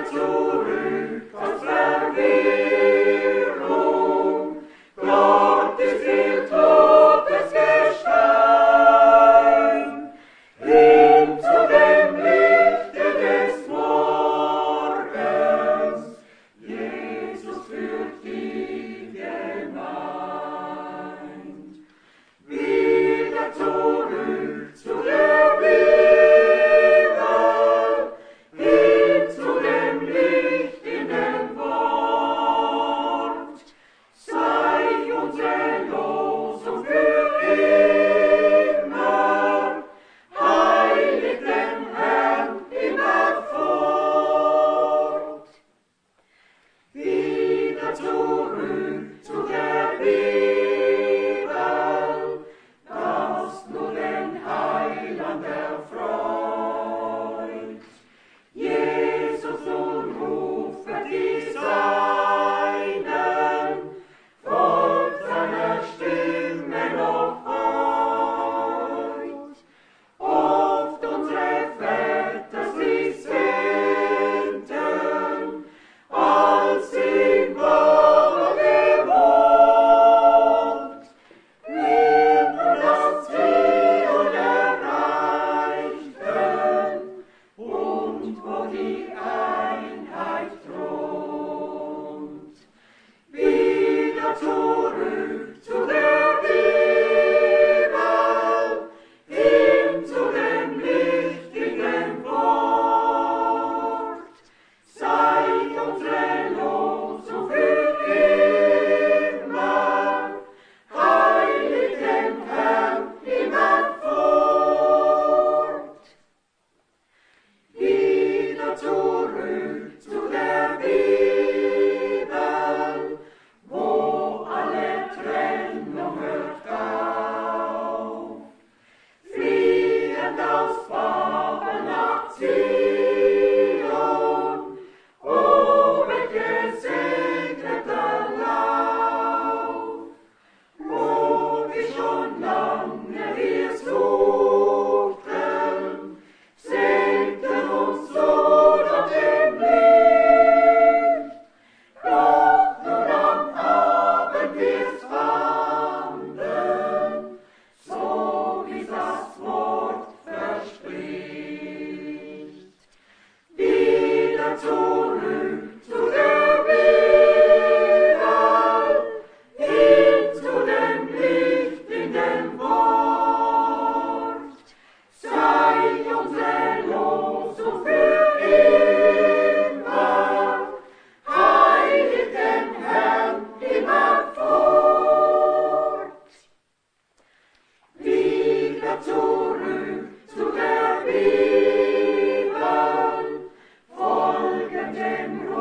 Folgen dem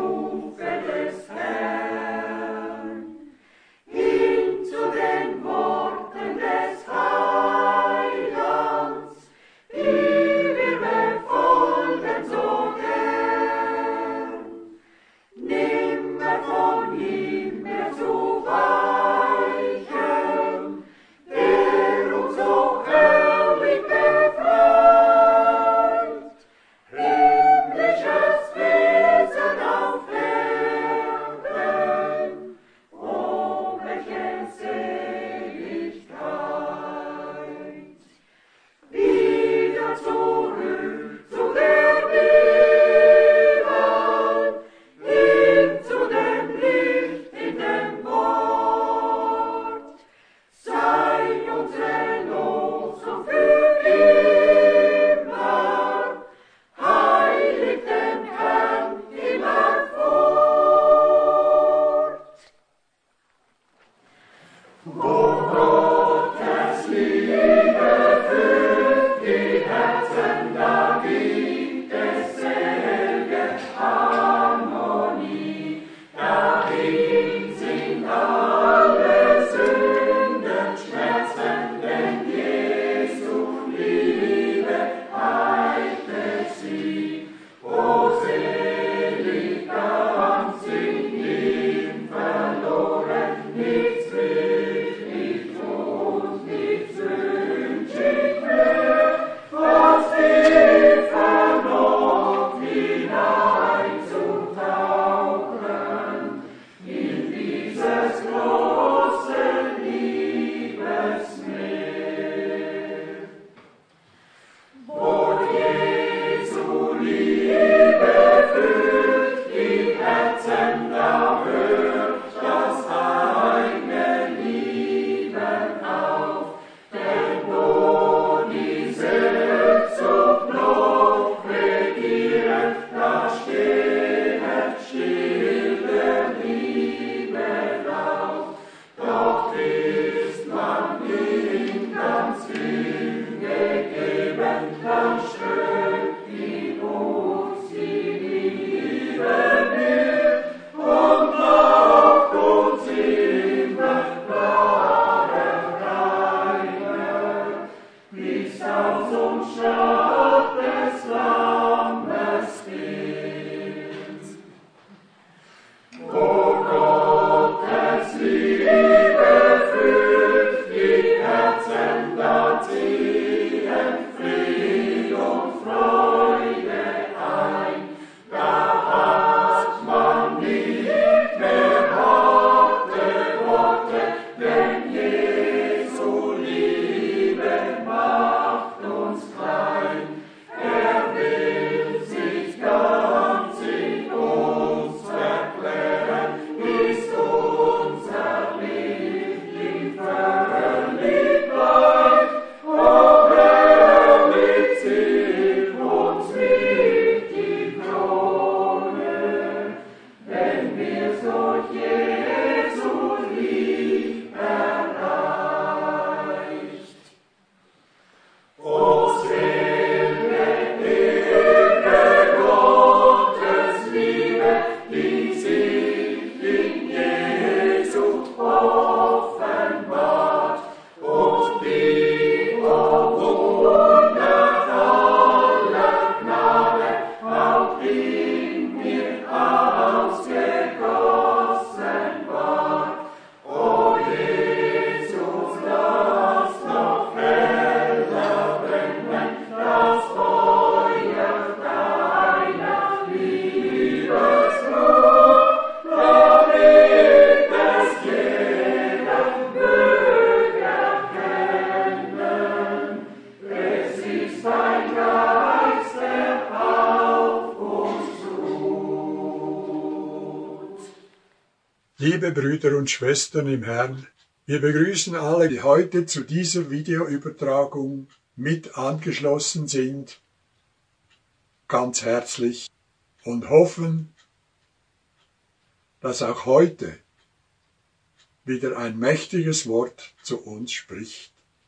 Liebe Brüder und Schwestern im Herrn, wir begrüßen alle, die heute zu dieser Videoübertragung mit angeschlossen sind, ganz herzlich und hoffen, dass auch heute wieder ein mächtiges Wort zu uns spricht.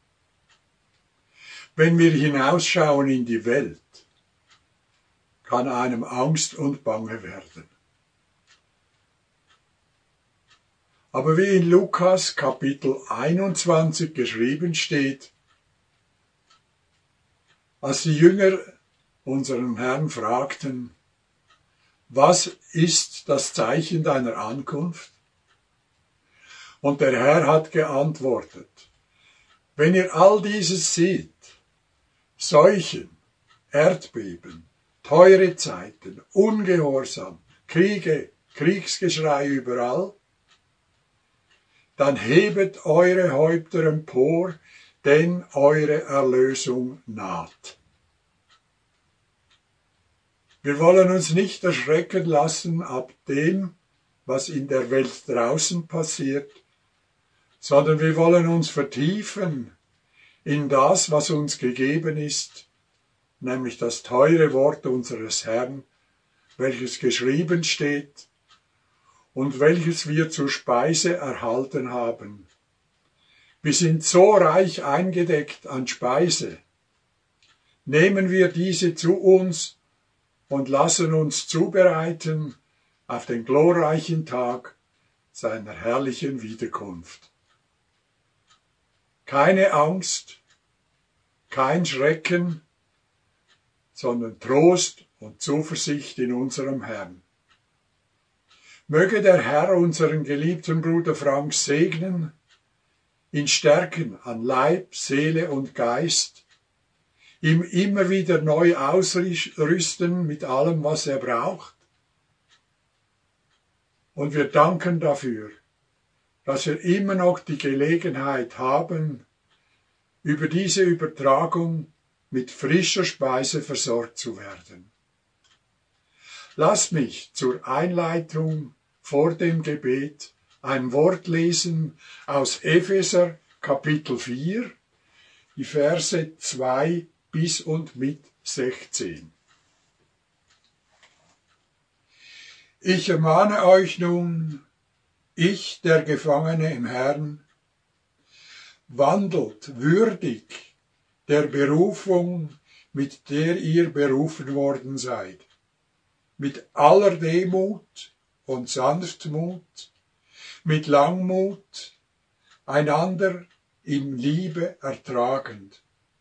Wenn wir hinausschauen in die Welt, kann einem Angst und Bange werden. Aber wie in Lukas Kapitel 21 geschrieben steht, als die Jünger unseren Herrn fragten, was ist das Zeichen deiner Ankunft? Und der Herr hat geantwortet, wenn ihr all dieses seht, Seuchen, Erdbeben, teure Zeiten, Ungehorsam, Kriege, Kriegsgeschrei überall, dann hebet eure Häupter empor, denn eure Erlösung naht. Wir wollen uns nicht erschrecken lassen ab dem, was in der Welt draußen passiert, sondern wir wollen uns vertiefen in das, was uns gegeben ist, nämlich das teure Wort unseres Herrn, welches geschrieben steht, und welches wir zur Speise erhalten haben. Wir sind so reich eingedeckt an Speise. Nehmen wir diese zu uns und lassen uns zubereiten auf den glorreichen Tag seiner herrlichen Wiederkunft. Keine Angst, kein Schrecken, sondern Trost und Zuversicht in unserem Herrn. Möge der Herr unseren geliebten Bruder Frank segnen, ihn stärken an Leib, Seele und Geist, ihm immer wieder neu ausrüsten mit allem, was er braucht. Und wir danken dafür, dass wir immer noch die Gelegenheit haben, über diese Übertragung mit frischer Speise versorgt zu werden. Lasst mich zur Einleitung vor dem Gebet ein Wort lesen aus Epheser Kapitel 4, die Verse 2 bis und mit 16. Ich ermahne euch nun, ich, der Gefangene im Herrn, wandelt würdig der Berufung, mit der ihr berufen worden seid, mit aller Demut und Sanftmut, mit Langmut, einander in Liebe ertragend.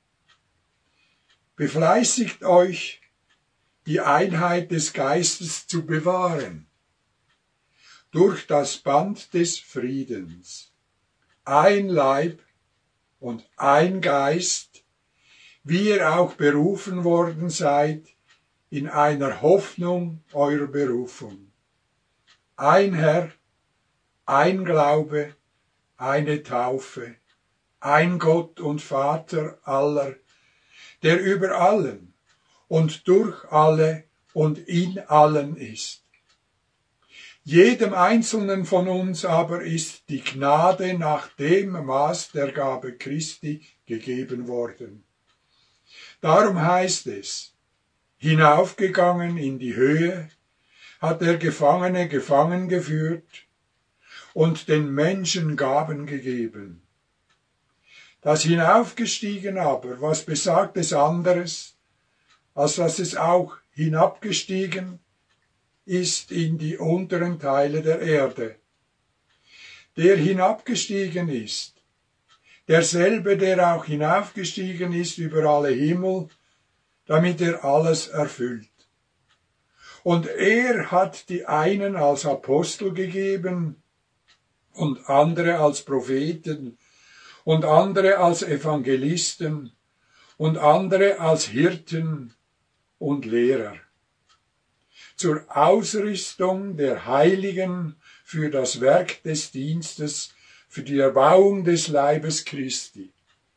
Befleißigt euch, die Einheit des Geistes zu bewahren, durch das Band des Friedens, ein Leib und ein Geist, wie ihr auch berufen worden seid, in einer Hoffnung eurer Berufung. Ein Herr, ein Glaube, eine Taufe, ein Gott und Vater aller, der über allen und durch alle und in allen ist. Jedem Einzelnen von uns aber ist die Gnade nach dem Maß der Gabe Christi gegeben worden. Darum heißt es, hinaufgegangen in die Höhe, hat der Gefangene gefangen geführt und den Menschen Gaben gegeben. Das Hinaufgestiegen aber, was besagt es anderes, als dass es auch hinabgestiegen ist in die unteren Teile der Erde. Der hinabgestiegen ist, derselbe, der auch hinaufgestiegen ist über alle Himmel, damit er alles erfüllt. Und er hat die einen als Apostel gegeben und andere als Propheten und andere als Evangelisten und andere als Hirten und Lehrer, zur Ausrüstung der Heiligen für das Werk des Dienstes, für die Erbauung des Leibes Christi,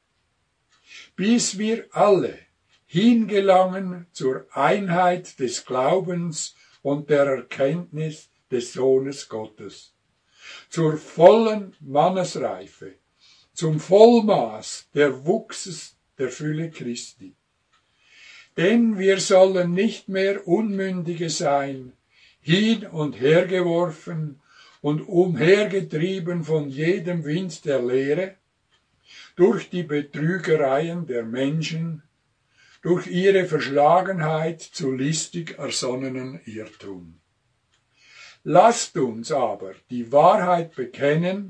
bis wir alle hingelangen zur Einheit des Glaubens und der Erkenntnis des Sohnes Gottes, zur vollen Mannesreife, zum Vollmaß der Wuchses der Fülle Christi. Denn wir sollen nicht mehr Unmündige sein, hin und her geworfen und umhergetrieben von jedem Wind der Lehre, durch die Betrügereien der Menschen, durch ihre Verschlagenheit zu listig ersonnenen Irrtum. Lasst uns aber die Wahrheit bekennen,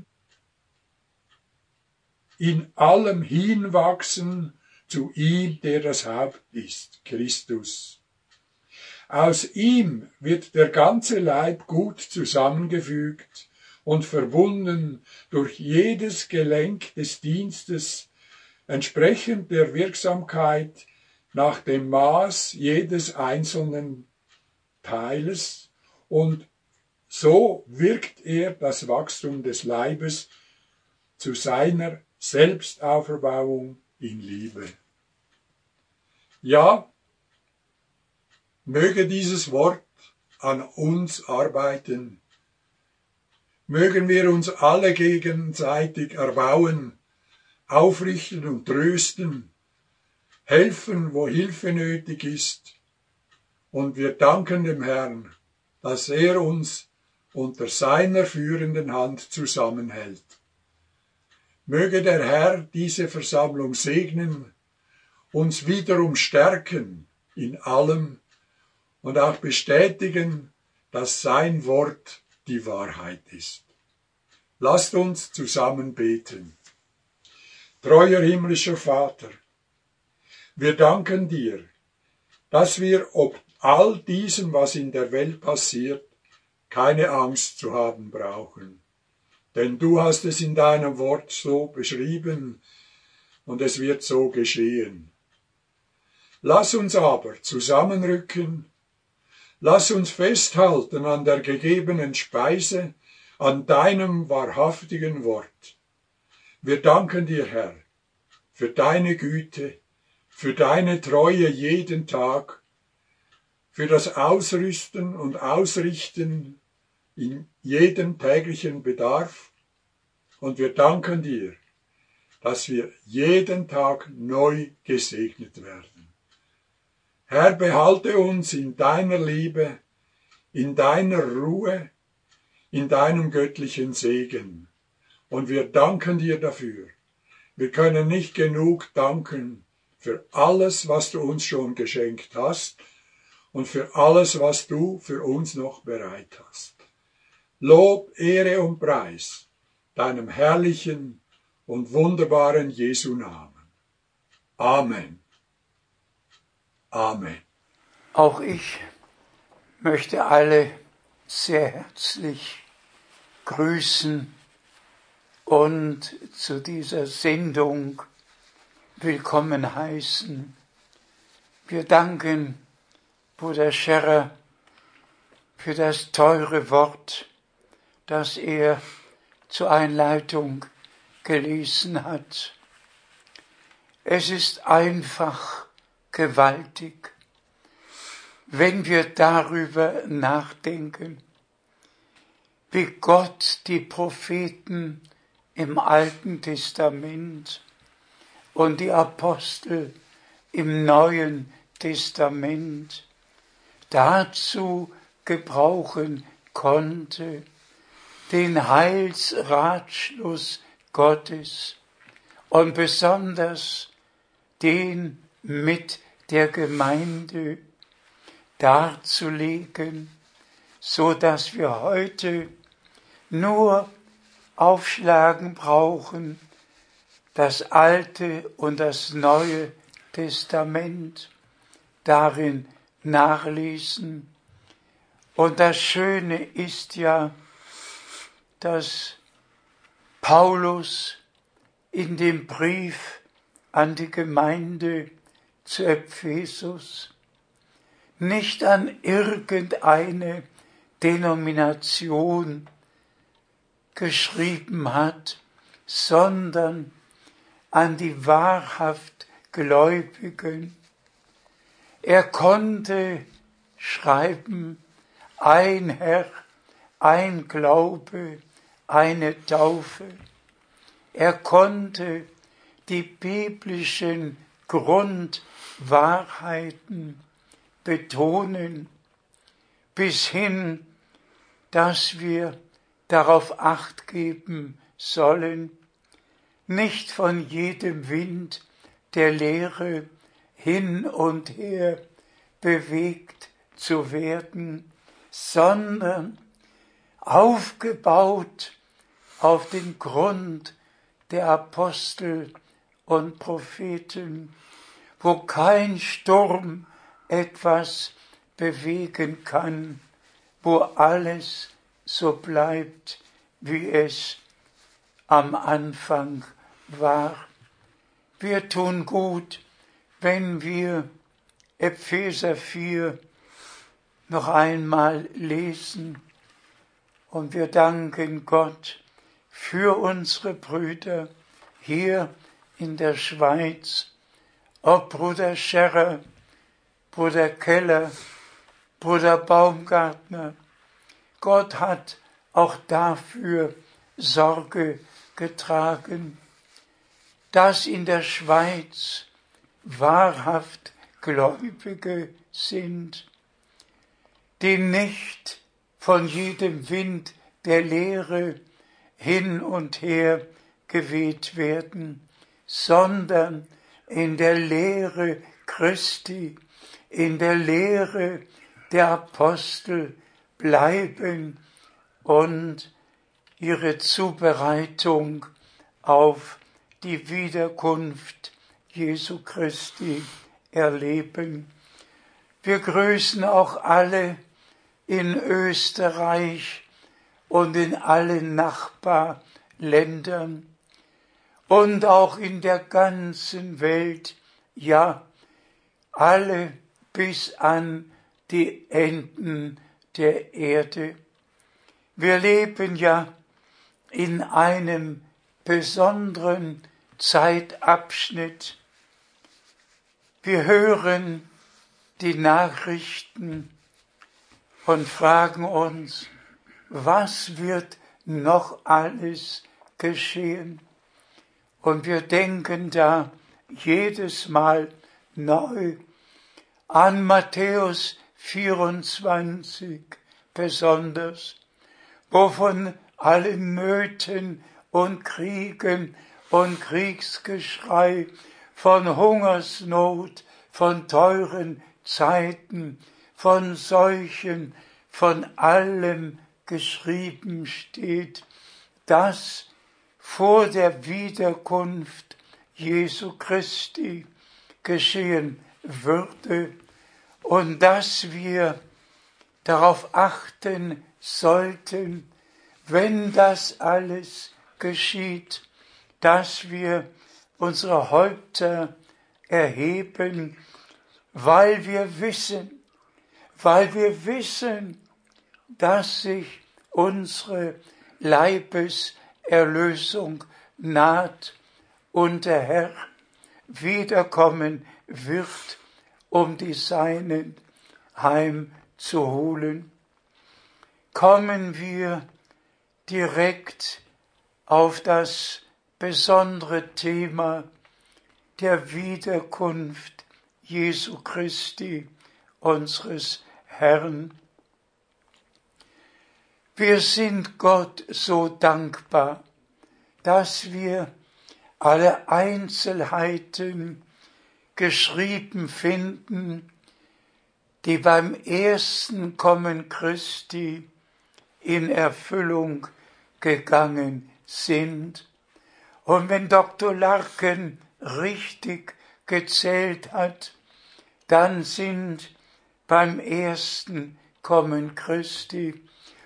in allem hinwachsen zu ihm, der das Haupt ist, Christus. Aus ihm wird der ganze Leib gut zusammengefügt und verbunden durch jedes Gelenk des Dienstes, entsprechend der Wirksamkeit nach dem Maß jedes einzelnen Teiles, und so wirkt er das Wachstum des Leibes zu seiner Selbstauferbauung in Liebe. Ja, möge dieses Wort an uns arbeiten. Mögen wir uns alle gegenseitig erbauen, aufrichten und trösten, helfen, wo Hilfe nötig ist. Und wir danken dem Herrn, dass er uns unter seiner führenden Hand zusammenhält. Möge der Herr diese Versammlung segnen, uns wiederum stärken in allem und auch bestätigen, dass sein Wort die Wahrheit ist. Lasst uns zusammen beten. Treuer himmlischer Vater, wir danken dir, dass wir ob all diesem, was in der Welt passiert, keine Angst zu haben brauchen. Denn du hast es in deinem Wort so beschrieben und es wird so geschehen. Lass uns aber zusammenrücken, lass uns festhalten an der gegebenen Speise, an deinem wahrhaftigen Wort. Wir danken dir, Herr, für deine Güte, für deine Treue jeden Tag, für das Ausrüsten und Ausrichten in jedem täglichen Bedarf. Und wir danken dir, dass wir jeden Tag neu gesegnet werden. Herr, behalte uns in deiner Liebe, in deiner Ruhe, in deinem göttlichen Segen. Und wir danken dir dafür. Wir können nicht genug danken für alles, was du uns schon geschenkt hast und für alles, was du für uns noch bereit hast. Lob, Ehre und Preis deinem herrlichen und wunderbaren Jesu Namen. Amen. Amen. Auch ich möchte alle sehr herzlich grüßen und zu dieser Sendung willkommen heißen. Wir danken Bruder Scherrer für das teure Wort, das er zur Einleitung gelesen hat. Es ist einfach gewaltig, wenn wir darüber nachdenken, wie Gott die Propheten im Alten Testament und die Apostel im Neuen Testament dazu gebrauchen konnte, den Heilsratschluss Gottes und besonders den mit der Gemeinde darzulegen, so dass wir heute nur aufschlagen brauchen, das Alte und das Neue Testament, darin nachlesen, Und das Schöne ist ja, dass Paulus in dem Brief an die Gemeinde zu Ephesus nicht an irgendeine Denomination geschrieben hat, sondern an die wahrhaft Gläubigen. Er konnte schreiben, ein Herr, ein Glaube, eine Taufe. Er konnte die biblischen Grundwahrheiten betonen, bis hin, dass wir darauf Acht geben sollen, nicht von jedem Wind der Lehre hin und her bewegt zu werden, sondern aufgebaut auf den Grund der Apostel und Propheten, wo kein Sturm etwas bewegen kann, wo alles so bleibt, wie es am Anfang war. Wir tun gut, wenn wir Epheser 4 noch einmal lesen, und wir danken Gott für unsere Brüder hier in der Schweiz, ob Bruder Scherrer, Bruder Keller, Bruder Baumgartner. Gott hat auch dafür Sorge getragen, dass in der Schweiz wahrhaft Gläubige sind, die nicht von jedem Wind der Lehre hin und her geweht werden, sondern in der Lehre Christi, in der Lehre der Apostel bleiben und ihre Zubereitung auf die Wiederkunft Jesu Christi erleben. Wir grüßen auch alle in Österreich und in allen Nachbarländern und auch in der ganzen Welt, ja, alle bis an die Enden der Erde. Wir leben ja in einem besonderen Zeitabschnitt. Wir hören die Nachrichten und fragen uns, was wird noch alles geschehen? Und wir denken da jedes Mal neu an Matthäus 24 besonders, wo von allen Nöten und Kriegen und Kriegsgeschrei, von Hungersnot, von teuren Zeiten, von Seuchen, von allem geschrieben steht, dass vor der Wiederkunft Jesu Christi geschehen würde und dass wir darauf achten sollten, wenn das alles geschieht, dass wir unsere Häupter erheben, weil wir wissen, dass sich unsere Leibeserlösung naht und der Herr wiederkommen wird, um die Seinen heimzuholen. Kommen wir direkt auf das besondere Thema der Wiederkunft Jesu Christi, unseres Herrn. Wir sind Gott so dankbar, dass wir alle Einzelheiten geschrieben finden, die beim ersten Kommen Christi in Erfüllung gegangen sind. Und wenn Dr. Larken richtig gezählt hat, dann sind beim ersten Nachkommen Christi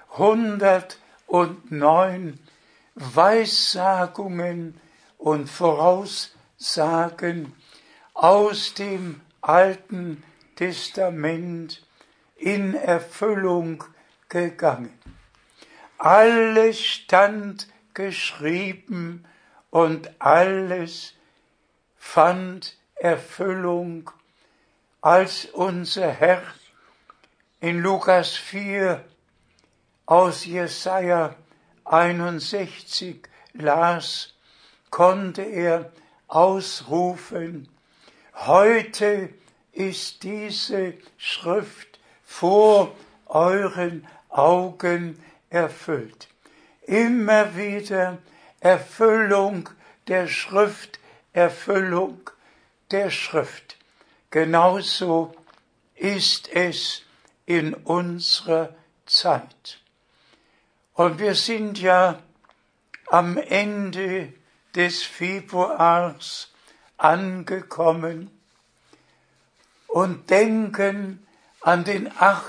109 Weissagungen und Voraussagen aus dem Alten Testament in Erfüllung gegangen. Alles stand geschrieben und alles fand Erfüllung, als unser Herr in Lukas 4 aus Jesaja 61 las, konnte er ausrufen: Heute ist diese Schrift vor euren Augen erfüllt. Immer wieder Erfüllung der Schrift, Erfüllung der Schrift. Genauso ist es in unserer Zeit. Und wir sind ja am Ende des Februars angekommen und denken an den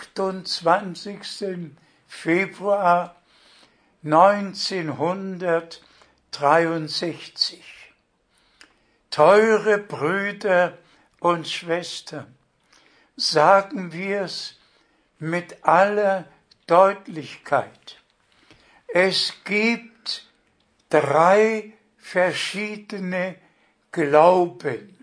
28. Februar 1963. Teure Brüder und Schwestern, sagen wir es mit aller Deutlichkeit. Es gibt 3 verschiedene Glauben.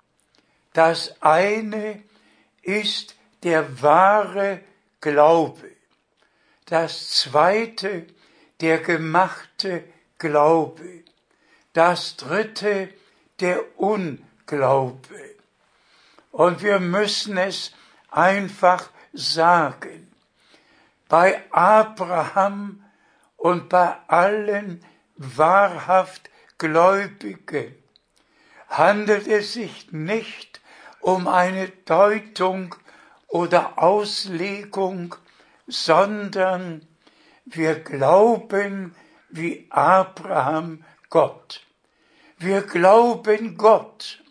Das eine ist der wahre Glaube. Das zweite der gemachte Glaube. Das dritte der Unglaube. Und wir müssen es einfach sagen. Bei Abraham und bei allen wahrhaft Gläubigen handelt es sich nicht um eine Deutung oder Auslegung, sondern wir glauben wie Abraham Gott. Wir glauben Gott,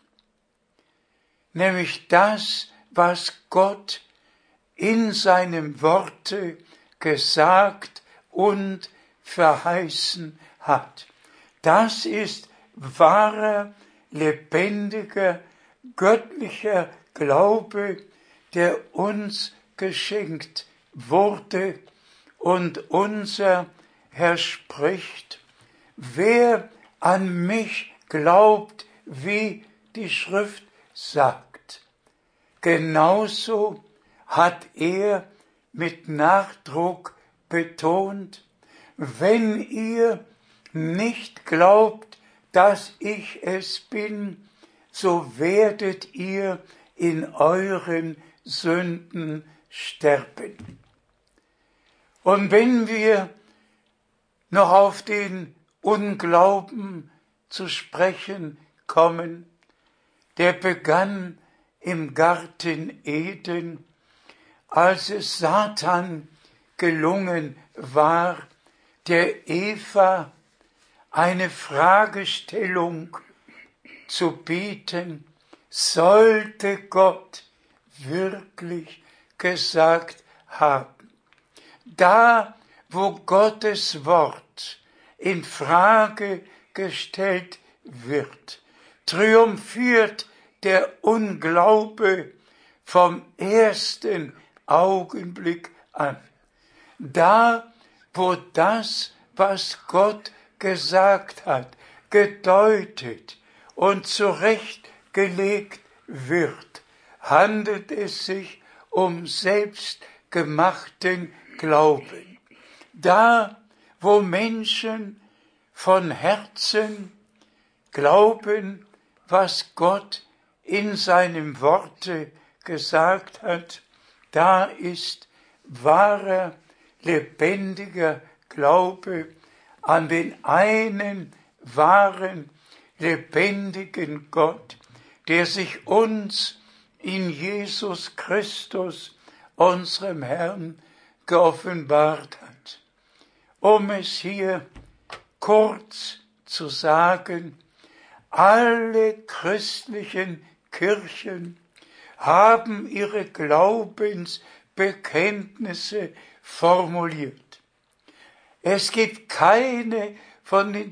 nämlich das, was Gott in seinem Worte gesagt und verheißen hat. Das ist wahrer, lebendiger, göttlicher Glaube, der uns geschenkt wurde. Und unser Herr spricht: Wer an mich glaubt, wie die Schrift sagt. Genauso hat er mit Nachdruck betont: Wenn ihr nicht glaubt, dass ich es bin, so werdet ihr in euren Sünden sterben. Und wenn wir noch auf den Unglauben zu sprechen kommen, der begann im Garten Eden, als es Satan gelungen war, der Eva eine Fragestellung zu bieten: Sollte Gott wirklich gesagt haben? Da, wo Gottes Wort in Frage gestellt wird, triumphiert der Unglaube vom ersten Augenblick an. Da, wo das, was Gott gesagt hat, gedeutet und zurechtgelegt wird, handelt es sich um selbstgemachten Glauben. Da, wo Menschen von Herzen glauben, was Gott in seinem Worte gesagt hat, da ist wahrer, lebendiger Glaube an den einen wahren, lebendigen Gott, der sich uns in Jesus Christus, unserem Herrn, geoffenbart hat. Um es hier kurz zu sagen: Alle christlichen Kirchen haben ihre Glaubensbekenntnisse Bekenntnisse formuliert. Es gibt keine von den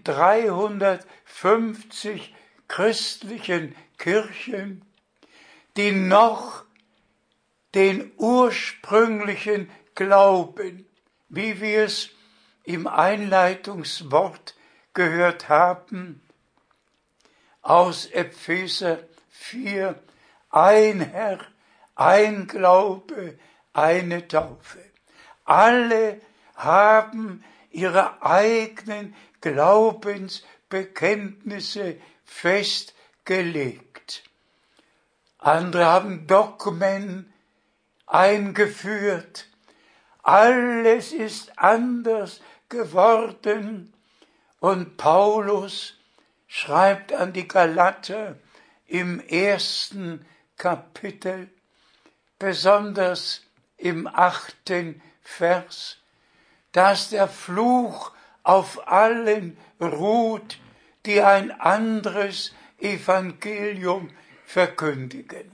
350 christlichen Kirchen, die noch den ursprünglichen Glauben, wie wir es im Einleitungswort gehört haben, aus Epheser 4, ein Herr, ein Glaube, eine Taufe. Alle haben ihre eigenen Glaubensbekenntnisse festgelegt. Andere haben Dogmen eingeführt. Alles ist anders geworden. Und Paulus schreibt an die Galater im 1. Kapitel, besonders im 8. Vers, dass der Fluch auf allen ruht, die ein anderes Evangelium verkündigen.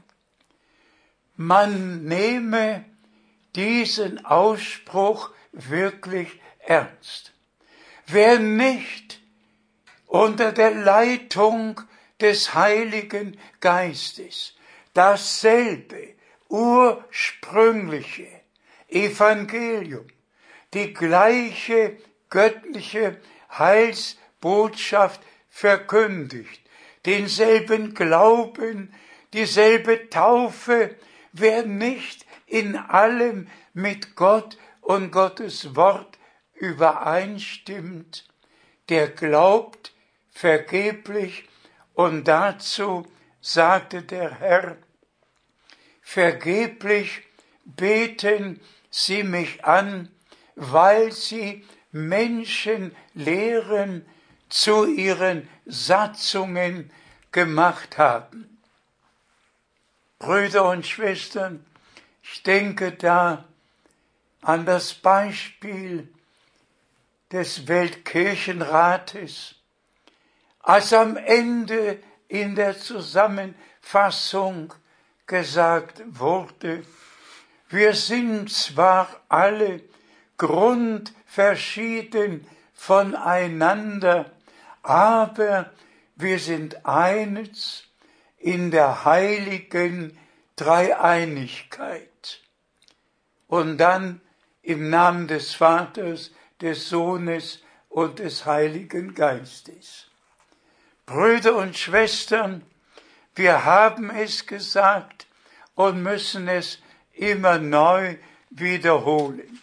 Man nehme diesen Ausspruch wirklich ernst. Wer nicht unter der Leitung des Heiligen Geistes dasselbe ursprüngliche Evangelium, die gleiche göttliche Heilsbotschaft verkündigt, denselben Glauben, dieselbe Taufe, wer nicht in allem mit Gott und Gottes Wort übereinstimmt, der glaubt vergeblich, und dazu sagte der Herr, vergeblich beten sie mich an, weil sie Menschenlehren zu ihren Satzungen gemacht haben. Brüder und Schwestern, ich denke da an das Beispiel des Weltkirchenrates, als am Ende in der Zusammenfassung gesagt wurde, wir sind zwar alle grundverschieden voneinander, aber wir sind eines in der heiligen Dreieinigkeit. Und dann im Namen des Vaters, des Sohnes und des Heiligen Geistes. Brüder und Schwestern, wir haben es gesagt und müssen es immer neu wiederholen.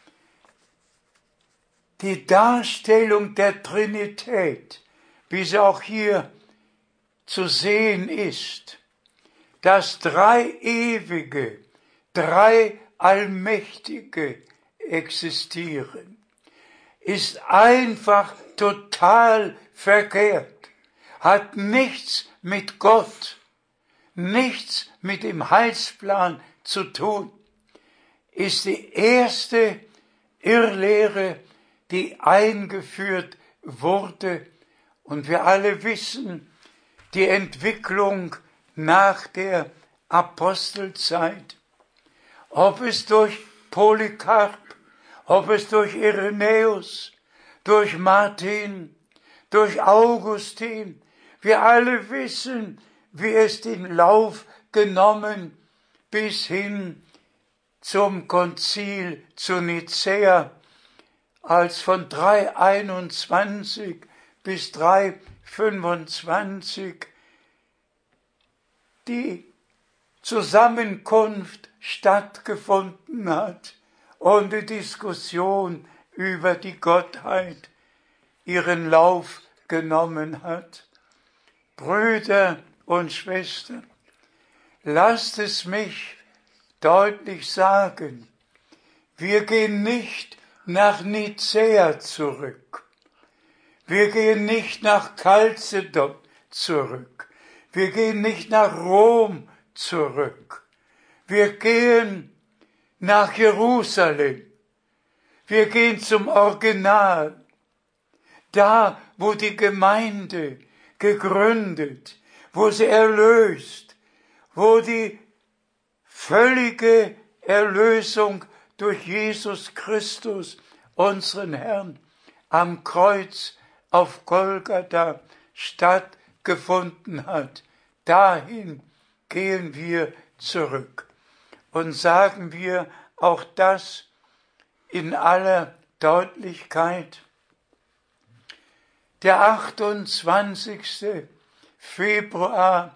Die Darstellung der Trinität, wie sie auch hier zu sehen ist, dass drei Ewige, drei Allmächtige existieren, ist einfach total verkehrt, hat nichts mit Gott, nichts mit dem Heilsplan zu tun, ist die erste Irrlehre, die eingeführt wurde. Und wir alle wissen, die Entwicklung nach der Apostelzeit, ob es durch Polycarp, ob es durch Irenäus, durch Martin, durch Augustin, wir alle wissen, wie es den Lauf genommen bis hin zum Konzil zu Nicäa, als von 321 bis 325 die Zusammenkunft stattgefunden hat und die Diskussion über die Gottheit ihren Lauf genommen hat. Brüder und Schwestern, lasst es mich deutlich sagen, wir gehen nicht nach Nicäa zurück. Wir gehen nicht nach Chalcedon zurück. Wir gehen nicht nach Rom zurück. Wir gehen nach Jerusalem. Wir gehen zum Original. Da, wo die Gemeinde gegründet, wo sie erlöst, wo die völlige Erlösung durch Jesus Christus, unseren Herrn, am Kreuz auf Golgatha stattgefunden hat. Dahin gehen wir zurück. Und sagen wir auch das in aller Deutlichkeit. Der 28. Februar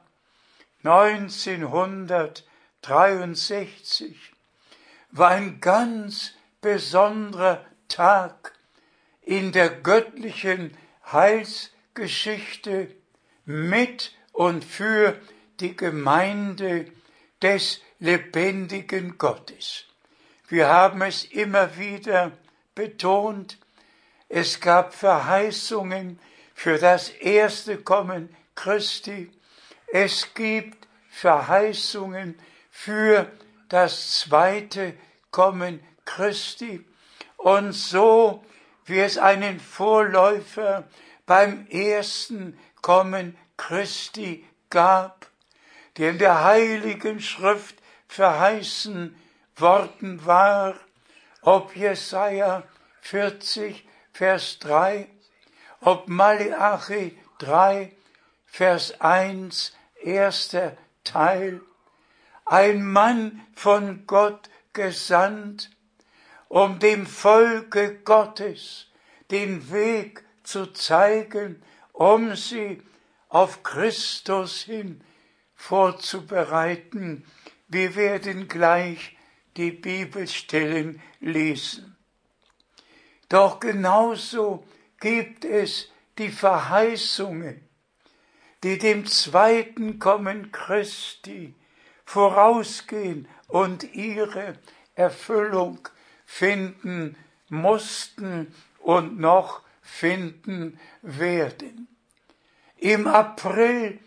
1963 war ein ganz besonderer Tag in der göttlichen Heilsgeschichte mit und für die Gemeinde des lebendigen Gottes. Wir haben es immer wieder betont, es gab Verheißungen für das erste Kommen Christi, es gibt Verheißungen für das zweite Kommen Christi. Und so wie es einen Vorläufer beim ersten Kommen Christi gab, der in der Heiligen Schrift verheißen worden war, ob Jesaja 40, Vers 3, ob Maleachi 3, Vers 1, erster Teil, ein Mann von Gott gesandt, um dem Volke Gottes den Weg zu zeigen, um sie auf Christus hin vorzubereiten. Wir werden gleich die Bibelstellen lesen. Doch genauso gibt es die Verheißungen, die dem zweiten Kommen Christi vorausgehen und ihre Erfüllung finden mussten und noch finden werden. Im April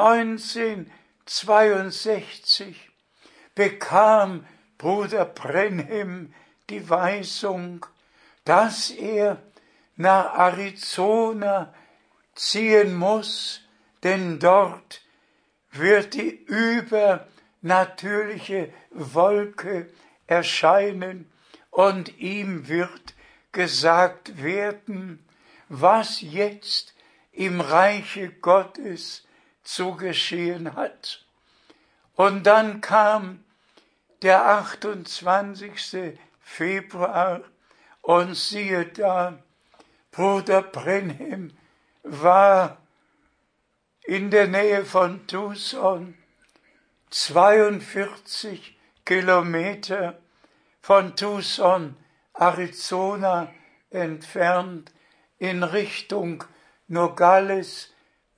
1962 bekam Bruder Branham die Weisung, dass er nach Arizona ziehen muss, denn dort wird die übernatürliche Wolke erscheinen und ihm wird gesagt werden, was jetzt im Reiche Gottes zu geschehen hat. Und dann kam der 28. Februar und siehe da, Bruder Branham war in der Nähe von Tucson, 42 Kilometer von Tucson, Arizona entfernt, in Richtung Nogales,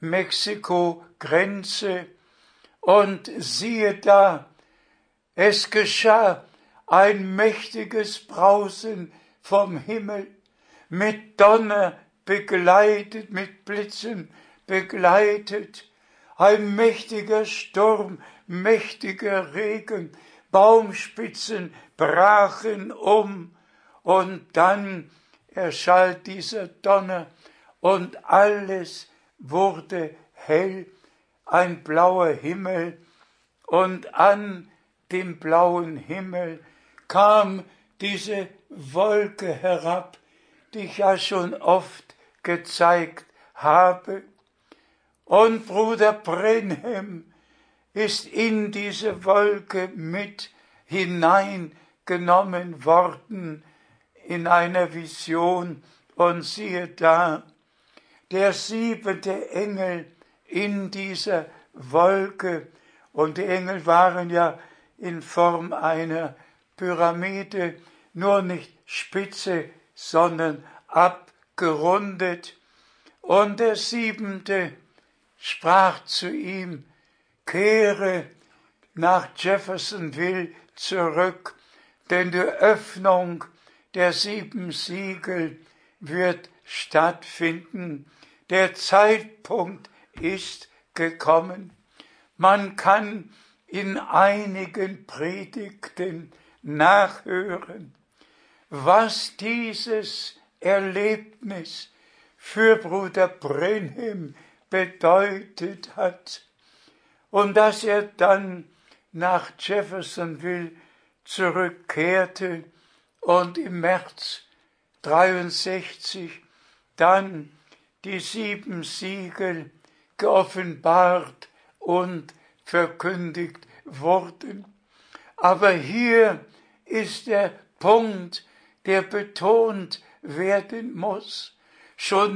Mexiko-Grenze. Und siehe da, es geschah ein mächtiges Brausen vom Himmel, mit Donner begleitet, mit Blitzen begleitet, ein mächtiger Sturm, mächtiger Regen, Baumspitzen brachen um und dann erschallt dieser Donner und alles wurde hell, ein blauer Himmel und an dem blauen Himmel kam diese Wolke herab, die ich ja schon oft gezeigt habe. Und Bruder Branham ist in diese Wolke mit hineingenommen worden in einer Vision. Und siehe da, der 7. Engel in dieser Wolke. Und die Engel waren ja in Form einer Pyramide, nur nicht spitze, sondern abgerundet. Und der 7. sprach zu ihm, kehre nach Jeffersonville zurück, denn die Öffnung der 7 Siegel wird stattfinden. Der Zeitpunkt ist gekommen. Man kann in einigen Predigten nachhören, was dieses Erlebnis für Bruder Branham bedeutet hat und dass er dann nach Jeffersonville zurückkehrte und im März 63 dann die 7 Siegel geoffenbart und verkündigt wurden. Aber hier ist der Punkt, der betont werden muss. Schon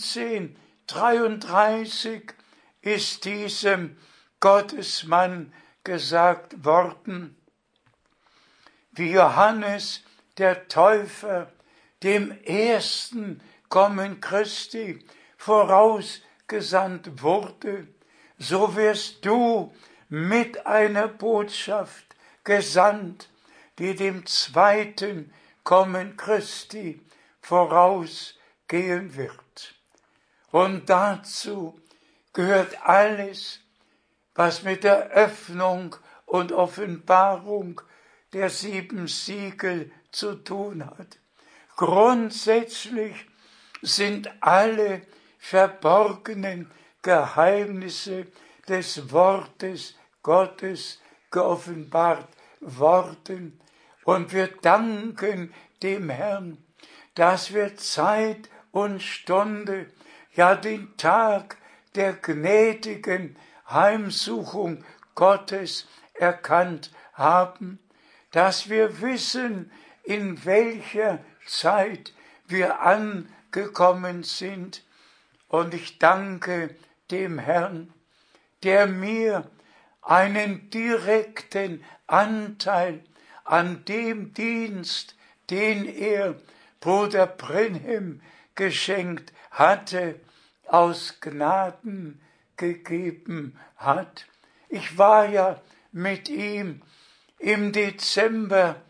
1933 ist diesem Gottesmann gesagt worden, wie Johannes der Täufer dem ersten Kommen Christi vorausgesandt wurde, so wirst du mit einer Botschaft gesandt, die dem zweiten Kommen Christi vorausgehen wird. Und dazu gehört alles, was mit der Öffnung und Offenbarung der 7 Siegel zu tun hat. Grundsätzlich sind alle verborgenen Geheimnisse des Wortes Gottes geoffenbart worden. Und wir danken dem Herrn, dass wir Zeit und Stunde, ja den Tag der gnädigen Heimsuchung Gottes erkannt haben, dass wir wissen, in welcher Zeit wir angekommen sind. Und ich danke dem Herrn, der mir einen direkten Anteil an dem Dienst, den er Bruder Brenhem geschenkt hatte, aus Gnaden gegeben hat. Ich war ja mit ihm im Dezember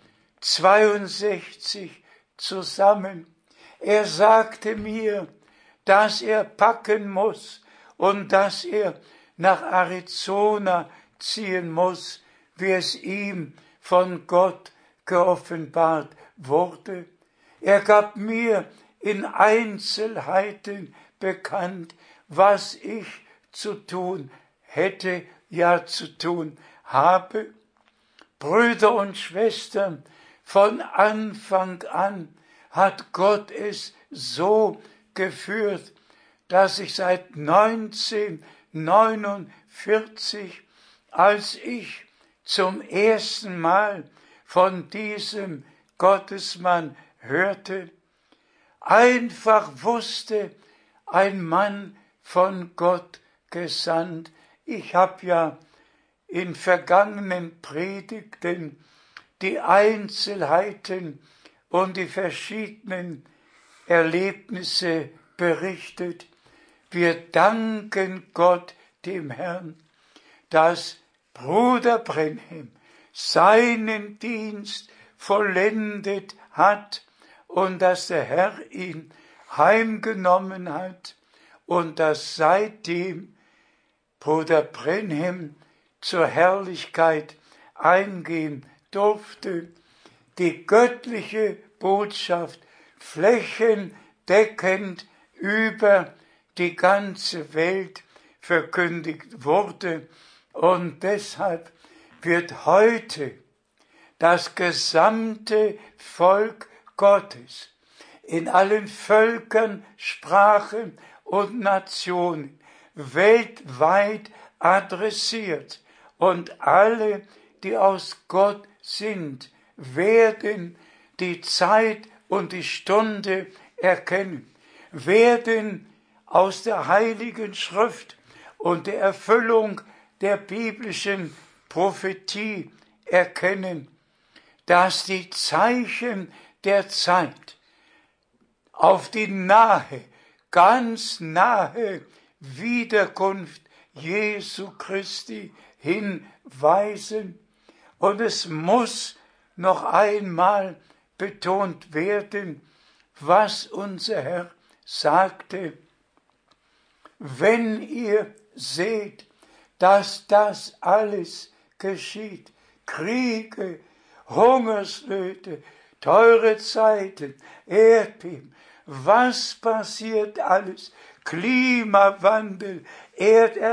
62 zusammen. Er sagte mir, dass er packen muss und dass er nach Arizona ziehen muss, wie es ihm von Gott geoffenbart wurde. Er gab mir in Einzelheiten bekannt, was ich zu tun hätte, ja zu tun habe. Brüder und Schwestern, von Anfang an hat Gott es so geführt, dass ich seit 1949, als ich zum ersten Mal von diesem Gottesmann hörte, einfach wusste, ein Mann von Gott gesandt. Ich habe ja in vergangenen Predigten die Einzelheiten und die verschiedenen Erlebnisse berichtet. Wir danken Gott, dem Herrn, dass Bruder Brenhem seinen Dienst vollendet hat und dass der Herr ihn heimgenommen hat und dass seitdem Bruder Brenhem zur Herrlichkeit eingehen durfte, die göttliche Botschaft flächendeckend über die ganze Welt verkündigt wurde. Und deshalb wird heute das gesamte Volk Gottes in allen Völkern, Sprachen und Nationen weltweit adressiert. Und alle, die aus Gott sind, werden die Zeit und die Stunde erkennen, werden aus der Heiligen Schrift und der Erfüllung der biblischen Prophetie erkennen, dass die Zeichen der Zeit auf die nahe, ganz nahe Wiederkunft Jesu Christi hinweisen. Und es muss noch einmal betont werden, was unser Herr sagte: Wenn ihr seht, dass das alles geschieht, Kriege, Hungersnöte, teure Zeiten, Erdbeben, was passiert alles? Klimawandel,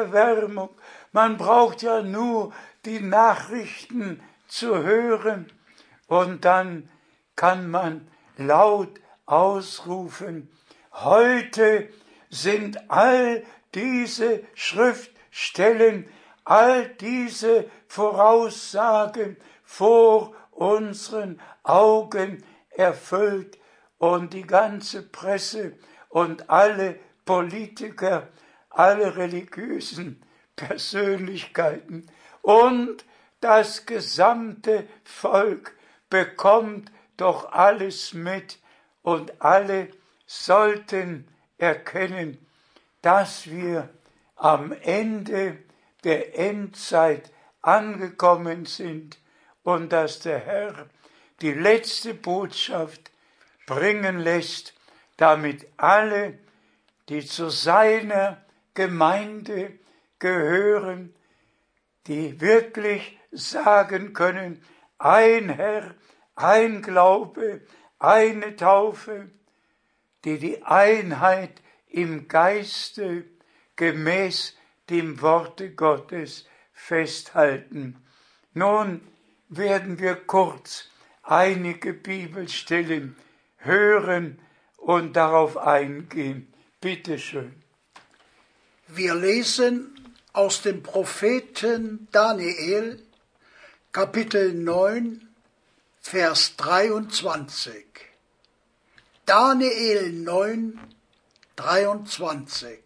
Erderwärmung, man braucht ja nur die Nachrichten zu hören. Und dann kann man laut ausrufen, heute sind all diese Schriftstellen, all diese Voraussagen vor unseren Augen erfüllt und die ganze Presse und alle Politiker, alle religiösen Persönlichkeiten und das gesamte Volk bekommt doch alles mit und alle sollten erkennen, dass wir am Ende der Endzeit angekommen sind und dass der Herr die letzte Botschaft bringen lässt, damit alle, die zu seiner Gemeinde gehören, die wirklich sagen können, ein Herr, ein Glaube, eine Taufe, die die Einheit im Geiste gemäß dem Worte Gottes festhalten. Nun werden wir kurz einige Bibelstellen hören und darauf eingehen. Bitte schön. Wir lesen aus dem Propheten Daniel, Kapitel 9, Vers 23. Daniel 9, 23.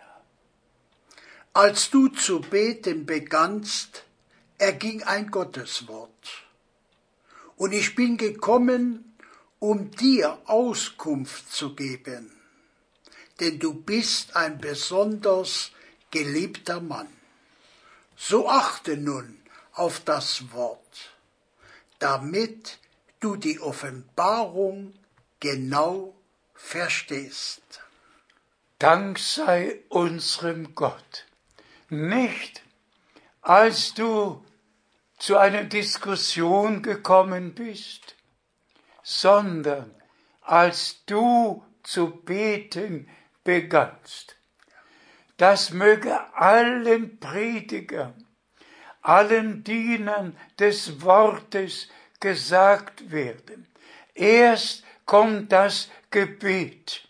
Als du zu beten begannst, erging ein Gotteswort. Und ich bin gekommen, um dir Auskunft zu geben, denn du bist ein besonders geliebter Mann. So achte nun auf das Wort, damit du die Offenbarung genau verstehst. Dank sei unserem Gott. Nicht, als du zu einer Diskussion gekommen bist, sondern als du zu beten begannst. Das möge allen Predigern, allen Dienern des Wortes gesagt werden. Erst kommt das Gebet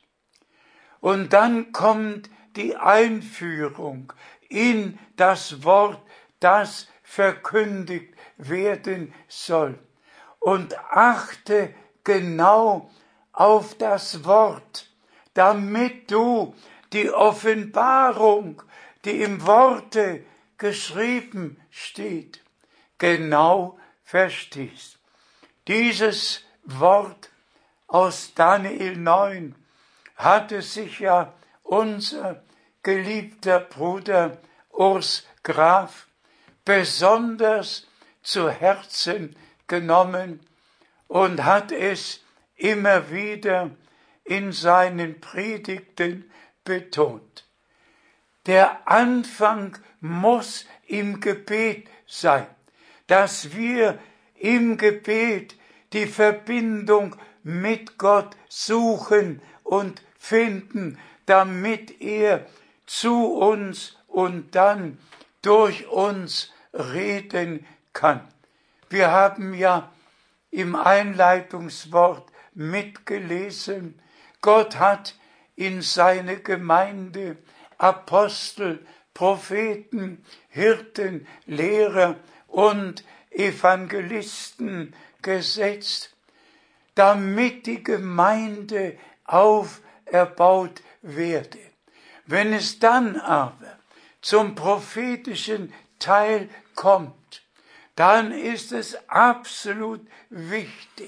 und dann kommt die Einführung in das Wort, das verkündigt werden soll. Und achte genau auf das Wort, damit du die Offenbarung, die im Worte geschrieben steht, genau verstehst. Dieses Wort aus Daniel 9 hatte sich ja unser geliebter Bruder Urs Graf besonders zu Herzen genommen und hat es immer wieder in seinen Predigten betont. Der Anfang muss im Gebet sein, dass wir im Gebet die Verbindung mit Gott suchen und finden, damit er zu uns und dann durch uns reden kann. Wir haben ja im Einleitungswort mitgelesen, Gott hat in seine Gemeinde Apostel, Propheten, Hirten, Lehrer und Evangelisten gesetzt, damit die Gemeinde auferbaut werde. Wenn es dann aber zum prophetischen Teil kommt, dann ist es absolut wichtig,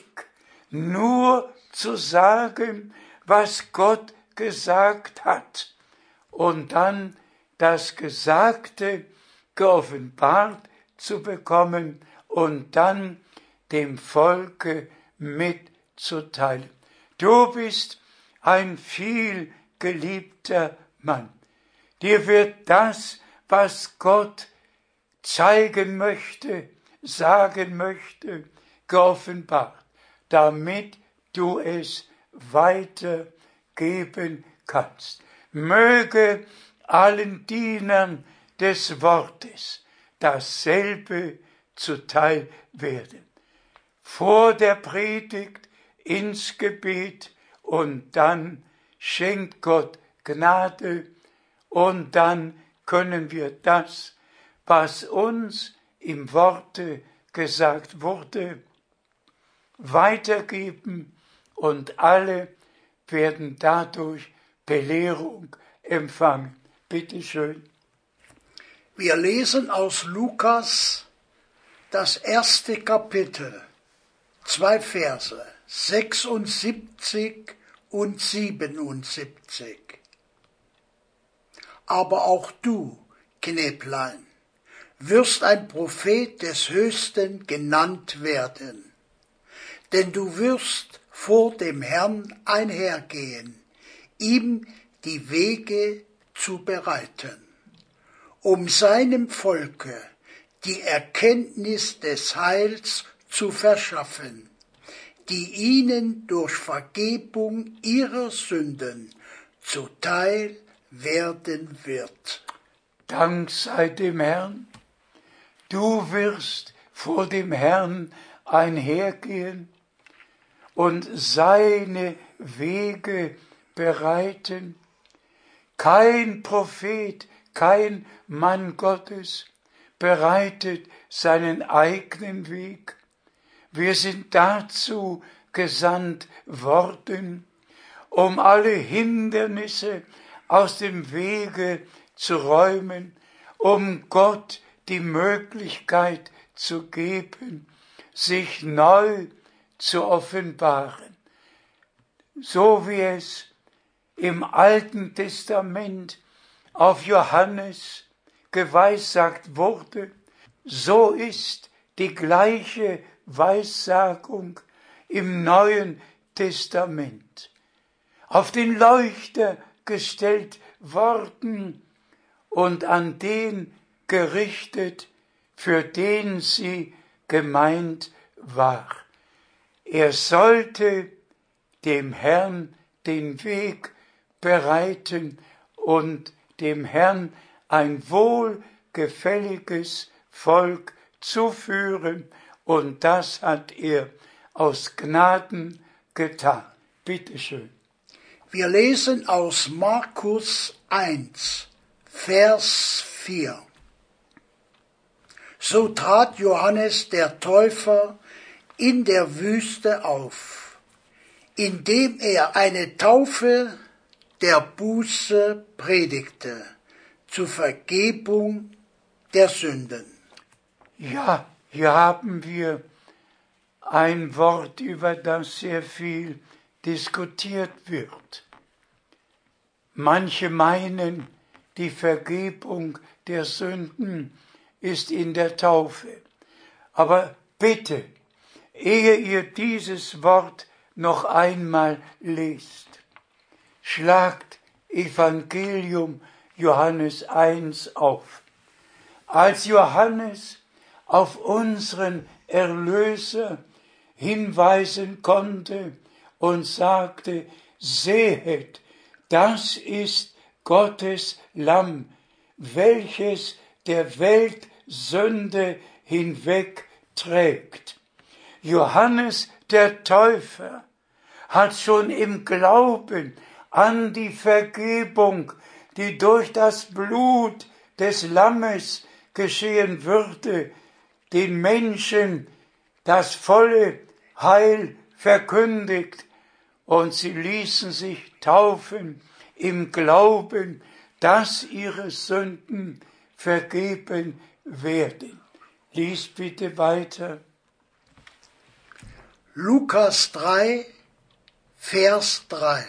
nur zu sagen, was Gott gesagt hat und dann das Gesagte geoffenbart zu bekommen und dann dem Volke mitzuteilen. Du bist ein viel geliebter Mann. Dir wird das, was Gott zeigen möchte, sagen möchte, geoffenbart, damit du es weitergeben kannst. Möge allen Dienern des Wortes dasselbe zuteil werden. vor der Predigt ins Gebet und dann schenkt Gott Gnade und dann können wir das, was uns im Worte gesagt wurde, weitergeben und alle werden dadurch Belehrung empfangen. Bitte schön. Wir lesen aus Lukas das 1. Kapitel, 2 Verse, 76 und 77. Aber auch du, Knäblein, wirst ein Prophet des Höchsten genannt werden, denn du wirst vor dem Herrn einhergehen, ihm die Wege zu bereiten, um seinem Volke die Erkenntnis des Heils zu verschaffen, die ihnen durch Vergebung ihrer Sünden zuteil werden wird. Dank sei dem Herrn. Du wirst vor dem Herrn einhergehen und seine Wege bereiten. Kein Prophet, kein Mann Gottes bereitet seinen eigenen Weg. Wir sind dazu gesandt worden, um alle Hindernisse aus dem Wege zu räumen, um Gott die Möglichkeit zu geben, sich neu zu offenbaren. So wie es im Alten Testament auf Johannes geweissagt wurde, so ist die gleiche Weissagung im Neuen Testament auf den Leuchter gestellt worden und an den gerichtet, für den sie gemeint war. Er sollte dem Herrn den Weg bereiten und dem Herrn ein wohlgefälliges Volk zuführen, und das hat er aus Gnaden getan. Bitte schön. Wir lesen aus Markus 1, Vers 4. So trat Johannes der Täufer in der Wüste auf, indem er eine Taufe der Buße predigte, zur Vergebung der Sünden. Ja, hier haben wir ein Wort, über das sehr viel diskutiert wird. Manche meinen, die Vergebung der Sünden ist in der Taufe. Aber bitte, ehe ihr dieses Wort noch einmal lest, schlagt Evangelium Johannes 1 auf. Als Johannes auf unseren Erlöser hinweisen konnte und sagte, sehet, das ist Gottes Lamm, welches der Welt Sünde hinwegträgt. Johannes der Täufer hat schon im Glauben an die Vergebung, die durch das Blut des Lammes geschehen würde, den Menschen das volle Heil verkündigt, und sie ließen sich taufen im Glauben, dass ihre Sünden vergeben werden. Lies bitte weiter. Lukas 3, Vers 3.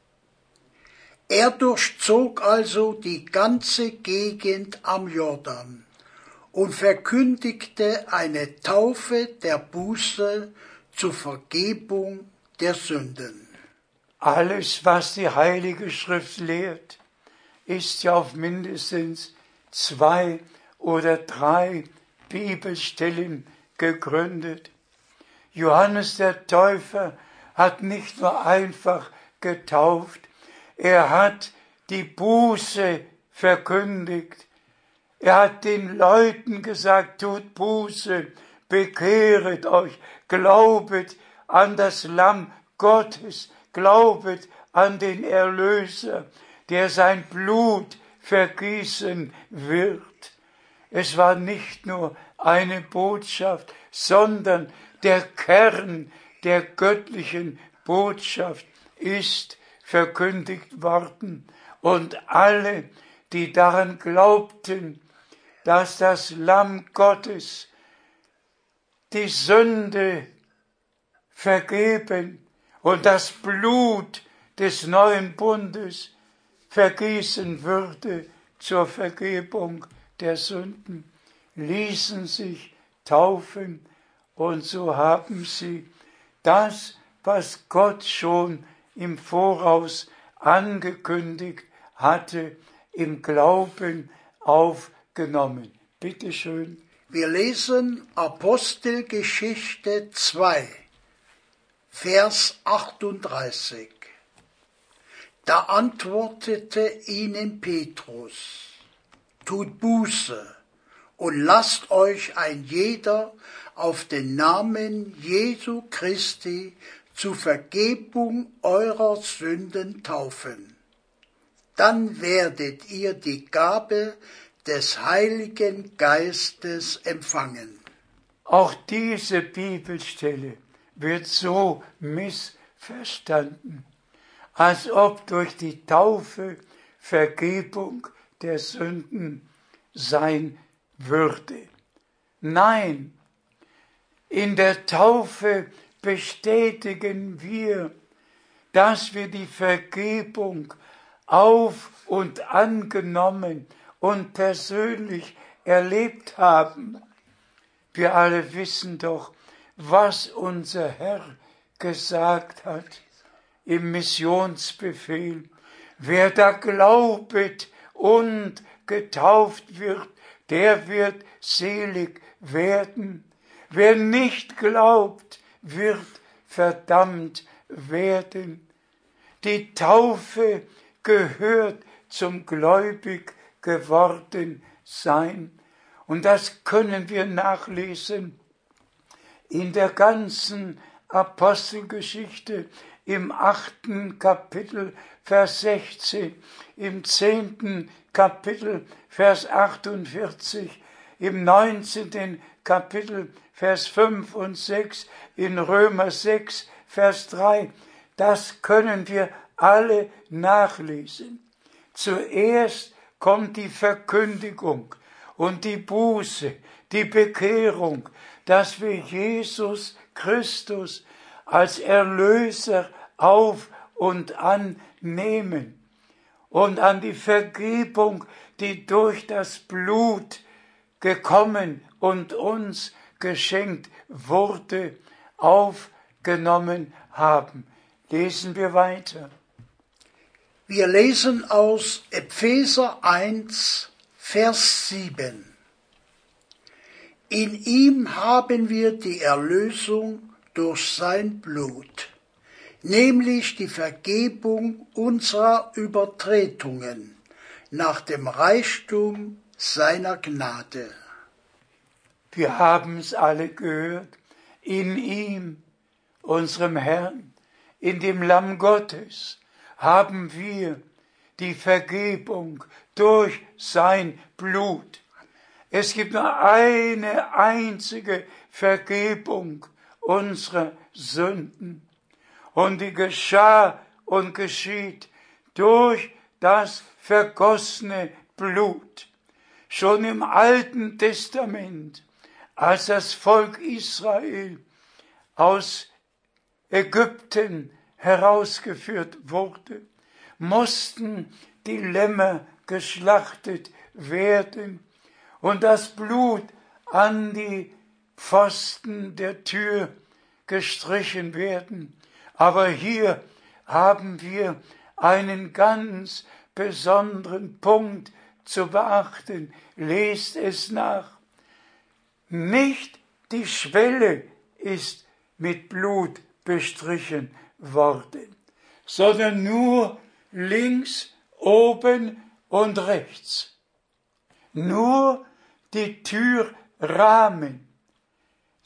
Er durchzog also die ganze Gegend am Jordan und verkündigte eine Taufe der Buße zur Vergebung der Sünden. Alles, was die Heilige Schrift lehrt, ist ja auf mindestens 2 oder 3 Bibelstellen gegründet. Johannes der Täufer hat nicht nur einfach getauft, er hat die Buße verkündigt. Er hat den Leuten gesagt, tut Buße, bekehret euch, glaubet an das Lamm Gottes, glaubet an den Erlöser, der sein Blut vergießen wird. Es war nicht nur eine Botschaft, sondern der Kern der göttlichen Botschaft ist verkündigt worden. Und alle, die daran glaubten, dass das Lamm Gottes die Sünde vergeben und das Blut des neuen Bundes vergießen würde zur Vergebung der Sünden, ließen sich taufen, und so haben sie das, was Gott schon im Voraus angekündigt hatte, im Glauben aufgenommen. Bitte schön. Wir lesen Apostelgeschichte 2, Vers 38. Da antwortete ihnen Petrus: Tut Buße und lasst euch ein jeder auf den Namen Jesu Christi zur Vergebung eurer Sünden taufen. Dann werdet ihr die Gabe des Heiligen Geistes empfangen. Auch diese Bibelstelle wird so missverstanden, als ob durch die Taufe Vergebung der Sünden sein würde. Nein, in der Taufe bestätigen wir, dass wir die Vergebung auf und angenommen und persönlich erlebt haben. Wir alle wissen doch, was unser Herr gesagt hat im Missionsbefehl. Wer da glaubet und getauft wird, der wird selig werden. Wer nicht glaubt, wird verdammt werden. Die Taufe gehört zum gläubig geworden sein. Und das können wir nachlesen in der ganzen Apostelgeschichte, im 8. Kapitel, Vers 16, im 10. Kapitel, Vers 48, im 19. Kapitel, Vers 5 und 6, in Römer 6, Vers 3. Das können wir alle nachlesen. Zuerst kommt die Verkündigung und die Buße, die Bekehrung, dass wir Jesus Christus als Erlöser auf und annehmen und an die Vergebung, die durch das Blut gekommen und uns geschenkt wurde, aufgenommen haben. Lesen wir weiter. Wir lesen aus Epheser 1, Vers 7. In ihm haben wir die Erlösung durch sein Blut, nämlich die Vergebung unserer Übertretungen nach dem Reichtum seiner Gnade. Wir haben es alle gehört, in ihm, unserem Herrn, in dem Lamm Gottes, haben wir die Vergebung durch sein Blut. Es gibt nur eine einzige Vergebung unserer Sünden. Und die geschah und geschieht durch das vergossene Blut. Schon im Alten Testament, als das Volk Israel aus Ägypten herausgeführt wurde, mussten die Lämmer geschlachtet werden und das Blut an die Pfosten der Tür gestrichen werden. Aber hier haben wir einen ganz besonderen Punkt zu beachten. Lest es nach. Nicht die Schwelle ist mit Blut bestrichen worden, sondern nur links, oben und rechts. Nur die Türrahmen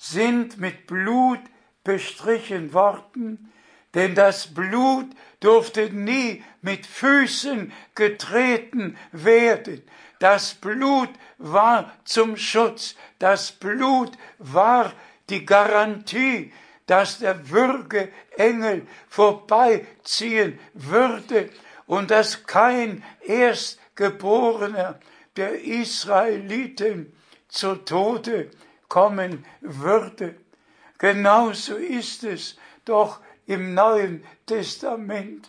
sind mit Blut bestrichen worden, denn das Blut durfte nie mit Füßen getreten werden. Das Blut war zum Schutz. Das Blut war die Garantie, dass der Würgeengel vorbeiziehen würde und dass kein Erstgeborener der Israeliten zu Tode kommen würde. Genauso ist es doch im Neuen Testament.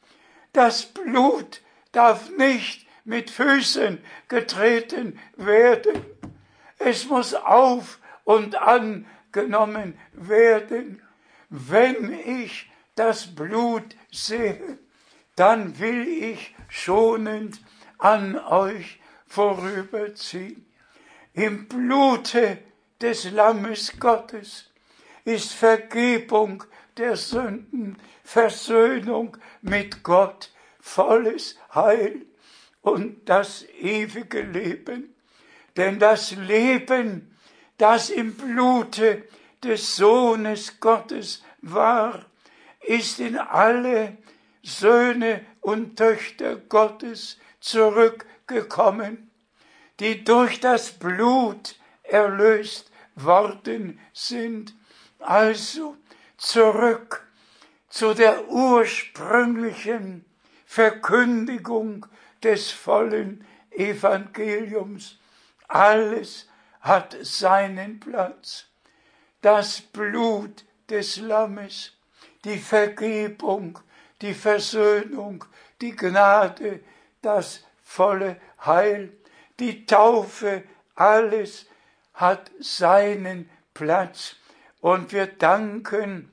Das Blut darf nicht mit Füßen getreten werden. Es muss auf und angenommen werden. Wenn ich das Blut sehe, dann will ich schonend an euch vorüberziehen. Im Blute des Lammes Gottes ist Vergebung der Sünden, Versöhnung mit Gott, volles Heil und das ewige Leben. Denn das Leben, das im Blute des Sohnes Gottes war, ist in alle Söhne und Töchter Gottes zurückgekommen, die durch das Blut erlöst worden sind. Also zurück zu der ursprünglichen Verkündigung des vollen Evangeliums. Alles hat seinen Platz. Das Blut des Lammes, die Vergebung, die Versöhnung, die Gnade, das volle Heil, die Taufe, alles hat seinen Platz. Und wir danken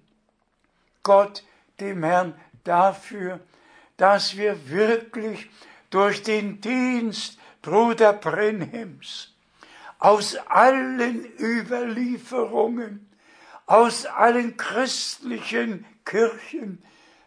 Gott, dem Herrn, dafür, dass wir wirklich durch den Dienst Bruder Brenhems aus allen Überlieferungen, aus allen christlichen Kirchen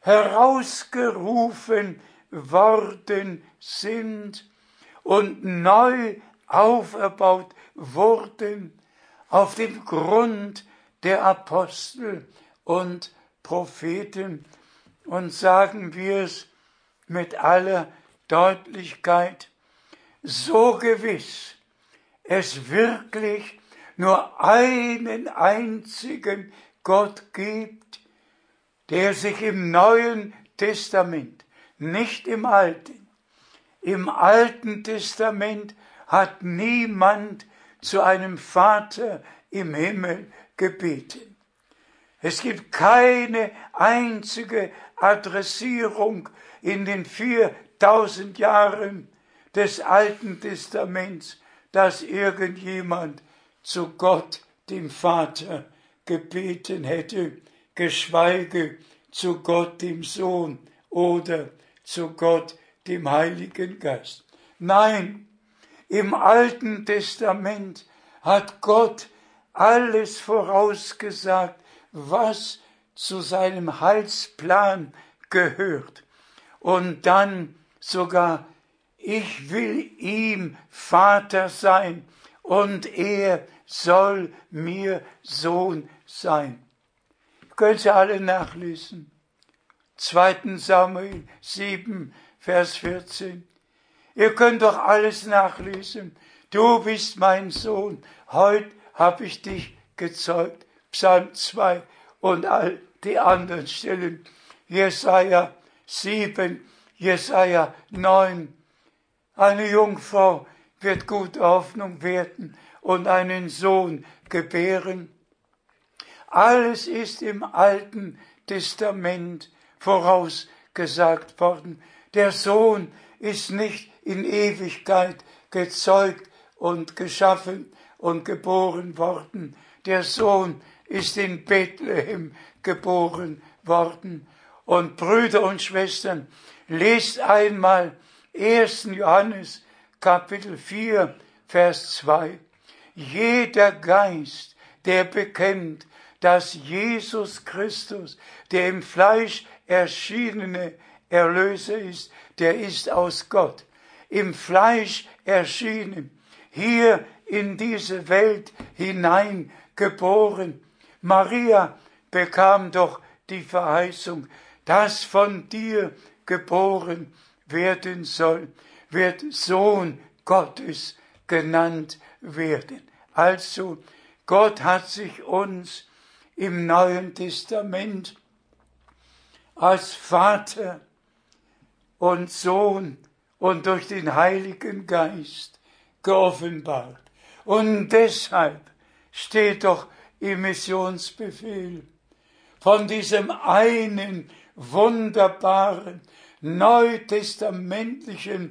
herausgerufen worden sind und neu auferbaut wurden auf dem Grund der Apostel und Propheten. Und sagen wir es mit aller Deutlichkeit, so gewiss es wirklich nur einen einzigen Gott gibt, der sich im Neuen Testament, nicht im Alten, im Alten Testament hat niemand zu einem Vater im Himmel gebeten. Es gibt keine einzige Adressierung in den 4000 Jahren des Alten Testaments, dass irgendjemand zu Gott, dem Vater, gebeten hätte, geschweige zu Gott, dem Sohn oder zu Gott, dem Heiligen Geist. Nein, im Alten Testament hat Gott alles vorausgesagt, was zu seinem Heilsplan gehört. Und dann sogar, ich will ihm Vater sein und er soll mir Sohn sein. Können Sie alle nachlesen. 2. Samuel 7, Vers 14. Ihr könnt doch alles nachlesen. Du bist mein Sohn. Heute habe ich dich gezeugt. Psalm 2 und all die anderen Stellen. Jesaja 7, Jesaja 9. Eine Jungfrau wird gute Hoffnung werden und einen Sohn gebären. Alles ist im Alten Testament vorausgesagt worden. Der Sohn ist nicht in Ewigkeit gezeugt und geschaffen und geboren worden. Der Sohn ist in Bethlehem geboren worden. Und Brüder und Schwestern, lest einmal 1. Johannes Kapitel 4, Vers 2. Jeder Geist, der bekennt, dass Jesus Christus, der im Fleisch erschienene Erlöser ist, der ist aus Gott, im Fleisch erschienen, hier in diese Welt geboren. Maria bekam doch die Verheißung, dass von dir geboren werden soll, wird Sohn Gottes genannt werden. Also, Gott hat sich uns im Neuen Testament als Vater und Sohn und durch den Heiligen Geist geoffenbart. Und deshalb steht doch im Missionsbefehl von diesem einen wunderbaren neutestamentlichen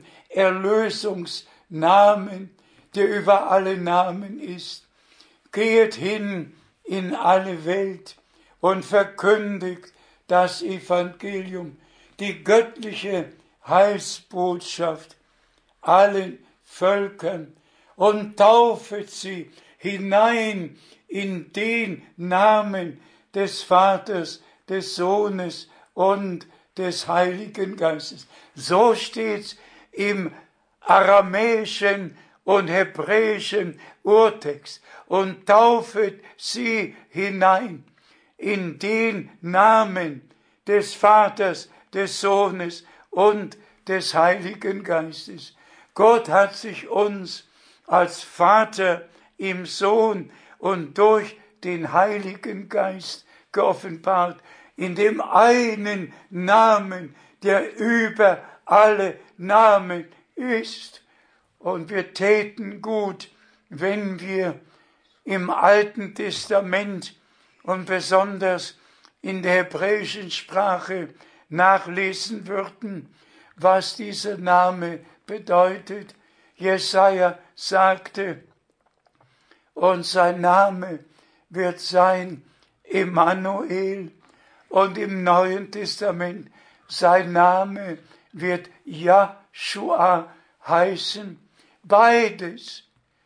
Erlösungsnamen, der über alle Namen ist. Geht hin in alle Welt und verkündigt das Evangelium, die göttliche Heilsbotschaft allen Völkern und taufet sie hinein in den Namen des Vaters, des Sohnes und des Heiligen Geistes. So steht's im aramäischen und hebräischen Urtext. Und taufet sie hinein in den Namen des Vaters, des Sohnes und des Heiligen Geistes. Gott hat sich uns als Vater im Sohn und durch den Heiligen Geist geoffenbart, in dem einen Namen, der über alle Namen ist. Und wir täten gut, wenn wir im Alten Testament und besonders in der hebräischen Sprache nachlesen würden, was dieser Name bedeutet. Jesaja sagte, und sein Name wird sein Emmanuel, und im Neuen Testament sein Name wird Joshua heißen. Beides.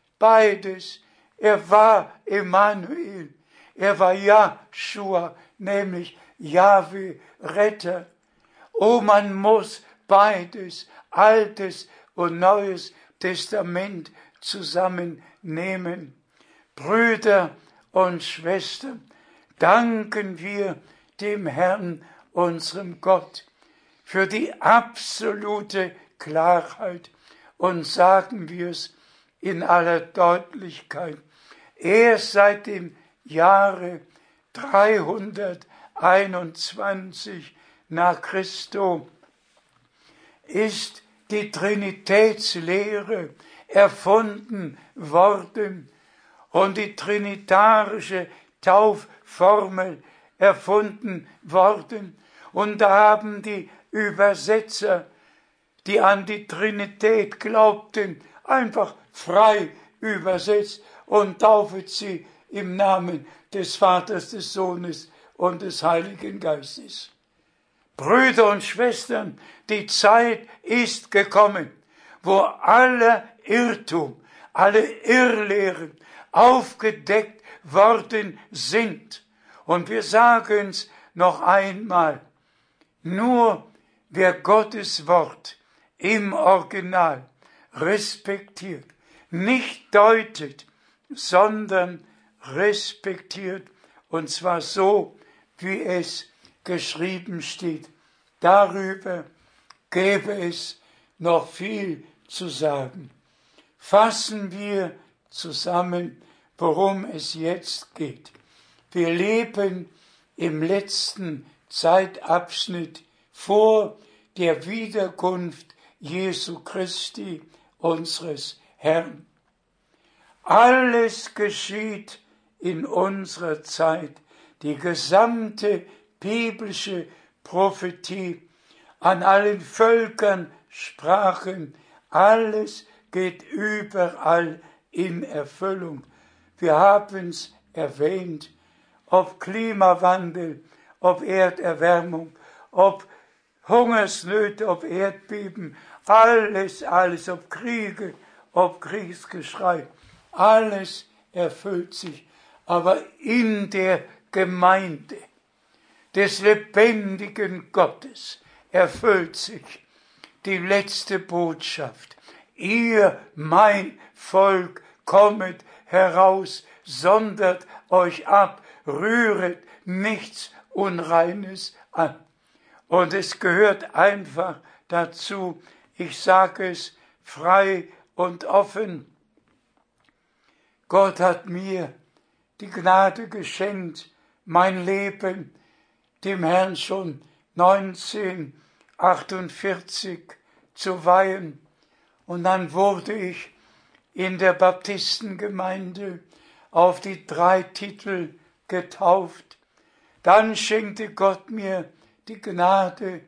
Er war Emmanuel, er war Joshua, nämlich Jahwe, Retter. Oh, man muss beides, Altes und Neues Testament zusammennehmen. Brüder und Schwestern, danken wir dem Herrn, unserem Gott, für die absolute Klarheit und sagen wir es in aller Deutlichkeit. Erst seit dem Jahre 321 nach Christus ist die Trinitätslehre erfunden worden und die trinitarische Taufformel erfunden worden. Und da haben die Übersetzer, die an die Trinität glaubten, einfach frei übersetzt und taufet sie im Namen des Vaters, des Sohnes und des Heiligen Geistes. Brüder und Schwestern, die Zeit ist gekommen, wo aller Irrtum, alle Irrlehren aufgedeckt worden sind. Und wir sagen es noch einmal, nur wer Gottes Wort im Original respektiert, nicht deutet, sondern respektiert, und zwar so, wie es geschrieben steht. Darüber gäbe es noch viel zu sagen. Fassen wir zusammen, worum es jetzt geht. Wir leben im letzten Zeitabschnitt vor der Wiederkunft Jesu Christi, unseres Herrn. Alles geschieht in unserer Zeit. Die gesamte biblische Prophetie an allen Völkern, Sprachen, alles geht überall in Erfüllung. Wir haben es erwähnt, ob Klimawandel, ob Erderwärmung, ob Hungersnöte, ob Erdbeben, alles, ob Kriege, ob Kriegsgeschrei, alles erfüllt sich. Aber in der Gemeinde des lebendigen Gottes erfüllt sich die letzte Botschaft. Ihr, mein Volk, kommet heraus, sondert euch ab, rühret nichts Unreines an. Und es gehört einfach dazu, ich sage es frei und offen, Gott hat mir die Gnade geschenkt, mein Leben dem Herrn schon 1948 zu weihen. Und dann wurde ich in der Baptistengemeinde auf die 3 Titel getauft. Dann schenkte Gott mir die Gnade,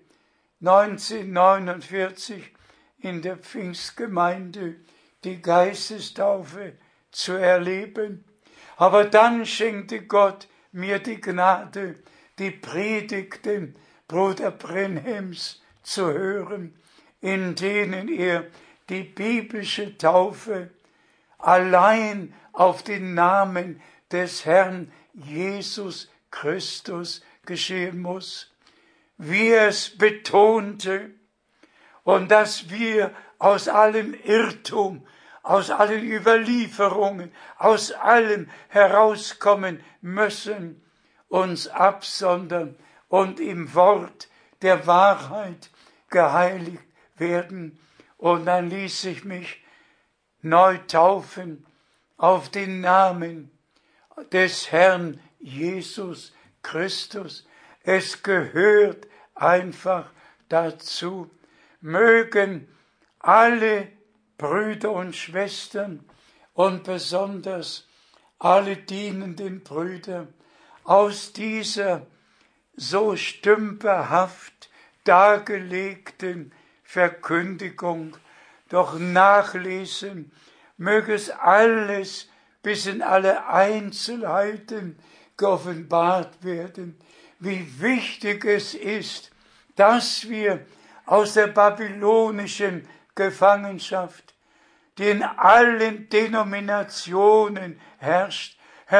1949 in der Pfingstgemeinde die Geistestaufe zu erleben. Aber dann schenkte Gott mir die Gnade, die Predigten Bruder Brenhems zu hören, in denen er die biblische Taufe allein auf den Namen des Herrn Jesus Christus geschehen muss, wie er es betonte, und dass wir aus allem Irrtum, aus allen Überlieferungen, aus allem herauskommen müssen, uns absondern und im Wort der Wahrheit geheiligt werden. Und dann ließ ich mich neu taufen auf den Namen des Herrn Jesus Christus. Es gehört einfach dazu. Mögen alle Brüder und Schwestern und besonders alle dienenden Brüder aus dieser so stümperhaft dargelegten Verkündigung doch nachlesen, möge es alles bis in alle Einzelheiten geoffenbart werden, wie wichtig es ist, dass wir aus der babylonischen Gefangenschaft, die in allen Denominationen herrscht,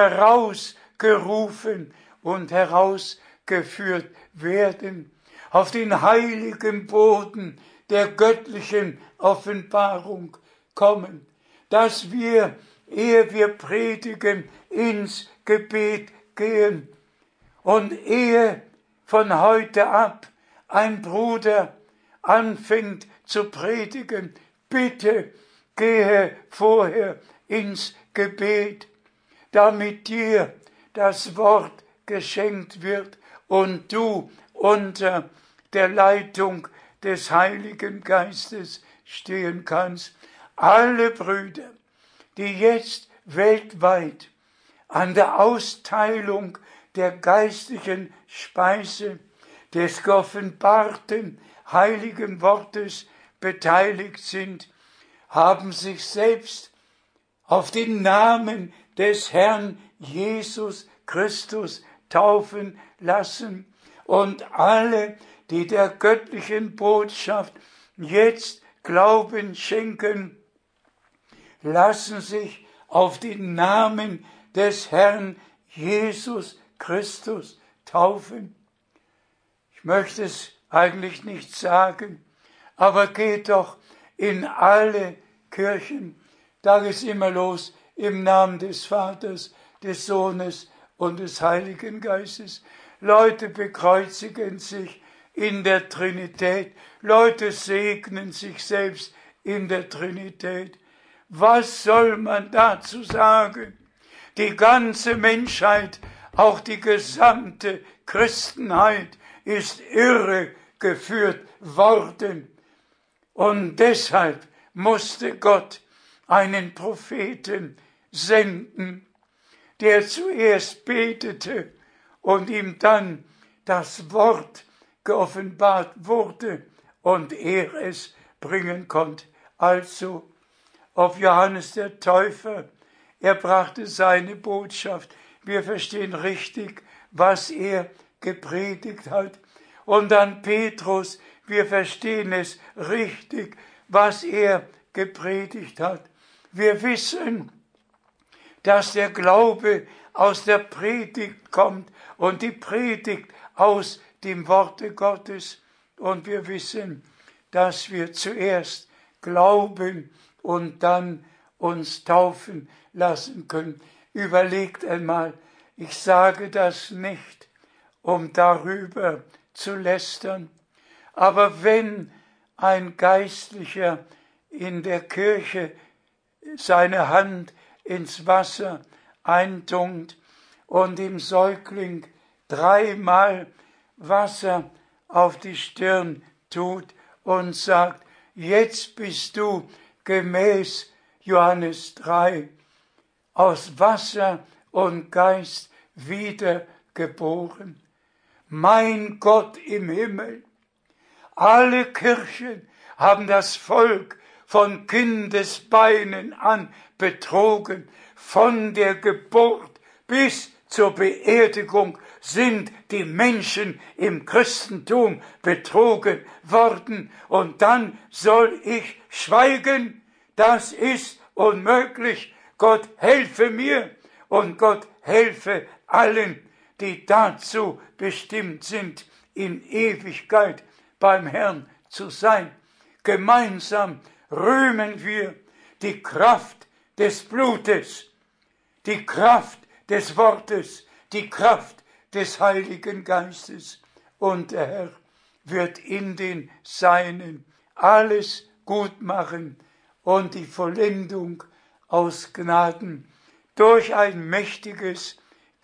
herausgerufen und herausgeführt werden, auf den heiligen Boden der göttlichen Offenbarung kommen, dass wir, ehe wir predigen, ins Gebet gehen und ehe von heute ab ein Bruder anfängt zu predigen, bitte gehe vorher ins Gebet, damit dir das Wort geschenkt wird und du unter der Leitung des Heiligen Geistes stehen kannst. Alle Brüder, die jetzt weltweit an der Austeilung der geistlichen Speise des geoffenbarten heiligen Wortes beteiligt sind, haben sich selbst auf den Namen des Herrn Jesus Christus taufen lassen, und alle, die der göttlichen Botschaft jetzt Glauben schenken, lassen sich auf den Namen des Herrn Jesus Christus taufen. Ich möchte es eigentlich nicht sagen, aber geht doch in alle Kirchen, da ist immer los, im Namen des Vaters, des Sohnes und des Heiligen Geistes. Leute bekreuzigen sich in der Trinität, Leute segnen sich selbst in der Trinität. Was soll man dazu sagen? Die ganze Menschheit, auch die gesamte Christenheit ist irregeführt worden. Und deshalb musste Gott einen Propheten senden, der zuerst betete und ihm dann das Wort geoffenbart wurde und er es bringen konnte. Also auf Johannes der Täufer, er brachte seine Botschaft. Wir verstehen richtig, was er gepredigt hat. Und dann Petrus, wir verstehen es richtig, was er gepredigt hat. Wir wissen, dass der Glaube aus der Predigt kommt und die Predigt aus dem Worte Gottes. Und wir wissen, dass wir zuerst glauben und dann uns taufen lassen können. Überlegt einmal, ich sage das nicht, um darüber zu lästern, aber wenn ein Geistlicher in der Kirche seine Hand ins Wasser eintunkt und dem Säugling 3-mal Wasser auf die Stirn tut und sagt, jetzt bist du gemäß Johannes 3 aus Wasser und Geist wiedergeboren. Mein Gott im Himmel, alle Kirchen haben das Volk von Kindesbeinen an betrogen. Von der Geburt bis zur Beerdigung sind die Menschen im Christentum betrogen worden. Und dann soll ich schweigen? Das ist unmöglich. Gott helfe mir und Gott helfe allen, die dazu bestimmt sind, in Ewigkeit beim Herrn zu sein. Gemeinsam rühmen wir die Kraft des Blutes, die Kraft des Wortes, die Kraft des Heiligen Geistes. Und der Herr wird in den Seinen alles gut machen und die Vollendung aus Gnaden durch ein mächtiges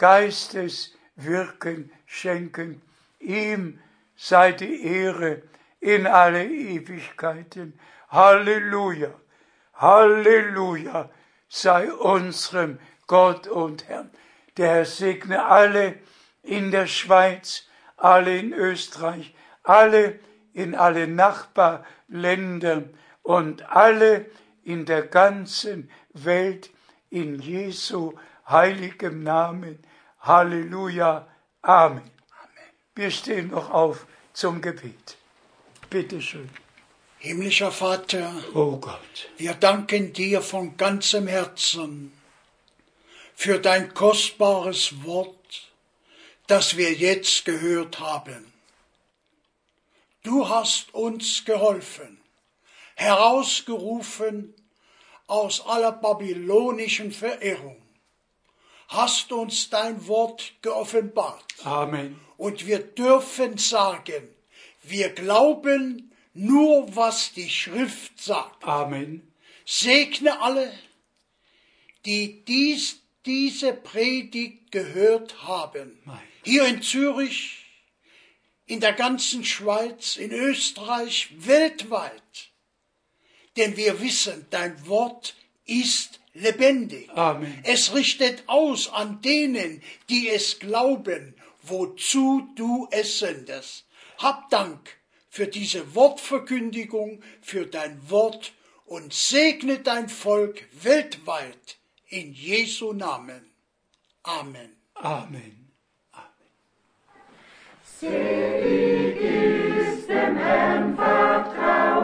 Geisteswirken schenken. Ihm sei die Ehre in alle Ewigkeiten. Halleluja, Halleluja sei unserem Gott und Herrn. Der Herr segne alle in der Schweiz, alle in Österreich, alle in alle Nachbarländer und alle in der ganzen Welt in Jesu heiligem Namen. Halleluja. Amen. Wir stehen noch auf zum Gebet. Bitte schön. Himmlischer Vater, Oh Gott, wir danken dir von ganzem Herzen für dein kostbares Wort, das wir jetzt gehört haben. Du hast uns geholfen, herausgerufen aus aller babylonischen Verirrung, hast uns dein Wort geoffenbart. Amen. Und wir dürfen sagen, wir glauben nur, was die Schrift sagt. Amen. Segne alle, die diese Predigt gehört haben. Hier in Zürich, in der ganzen Schweiz, in Österreich, weltweit. Denn wir wissen, dein Wort ist lebendig. Amen. Es richtet aus an denen, die es glauben, wozu du es sendest. Hab Dank für diese Wortverkündigung, für dein Wort und segne dein Volk weltweit in Jesu Namen. Amen. Amen. Selig ist dem Herrn vertraut.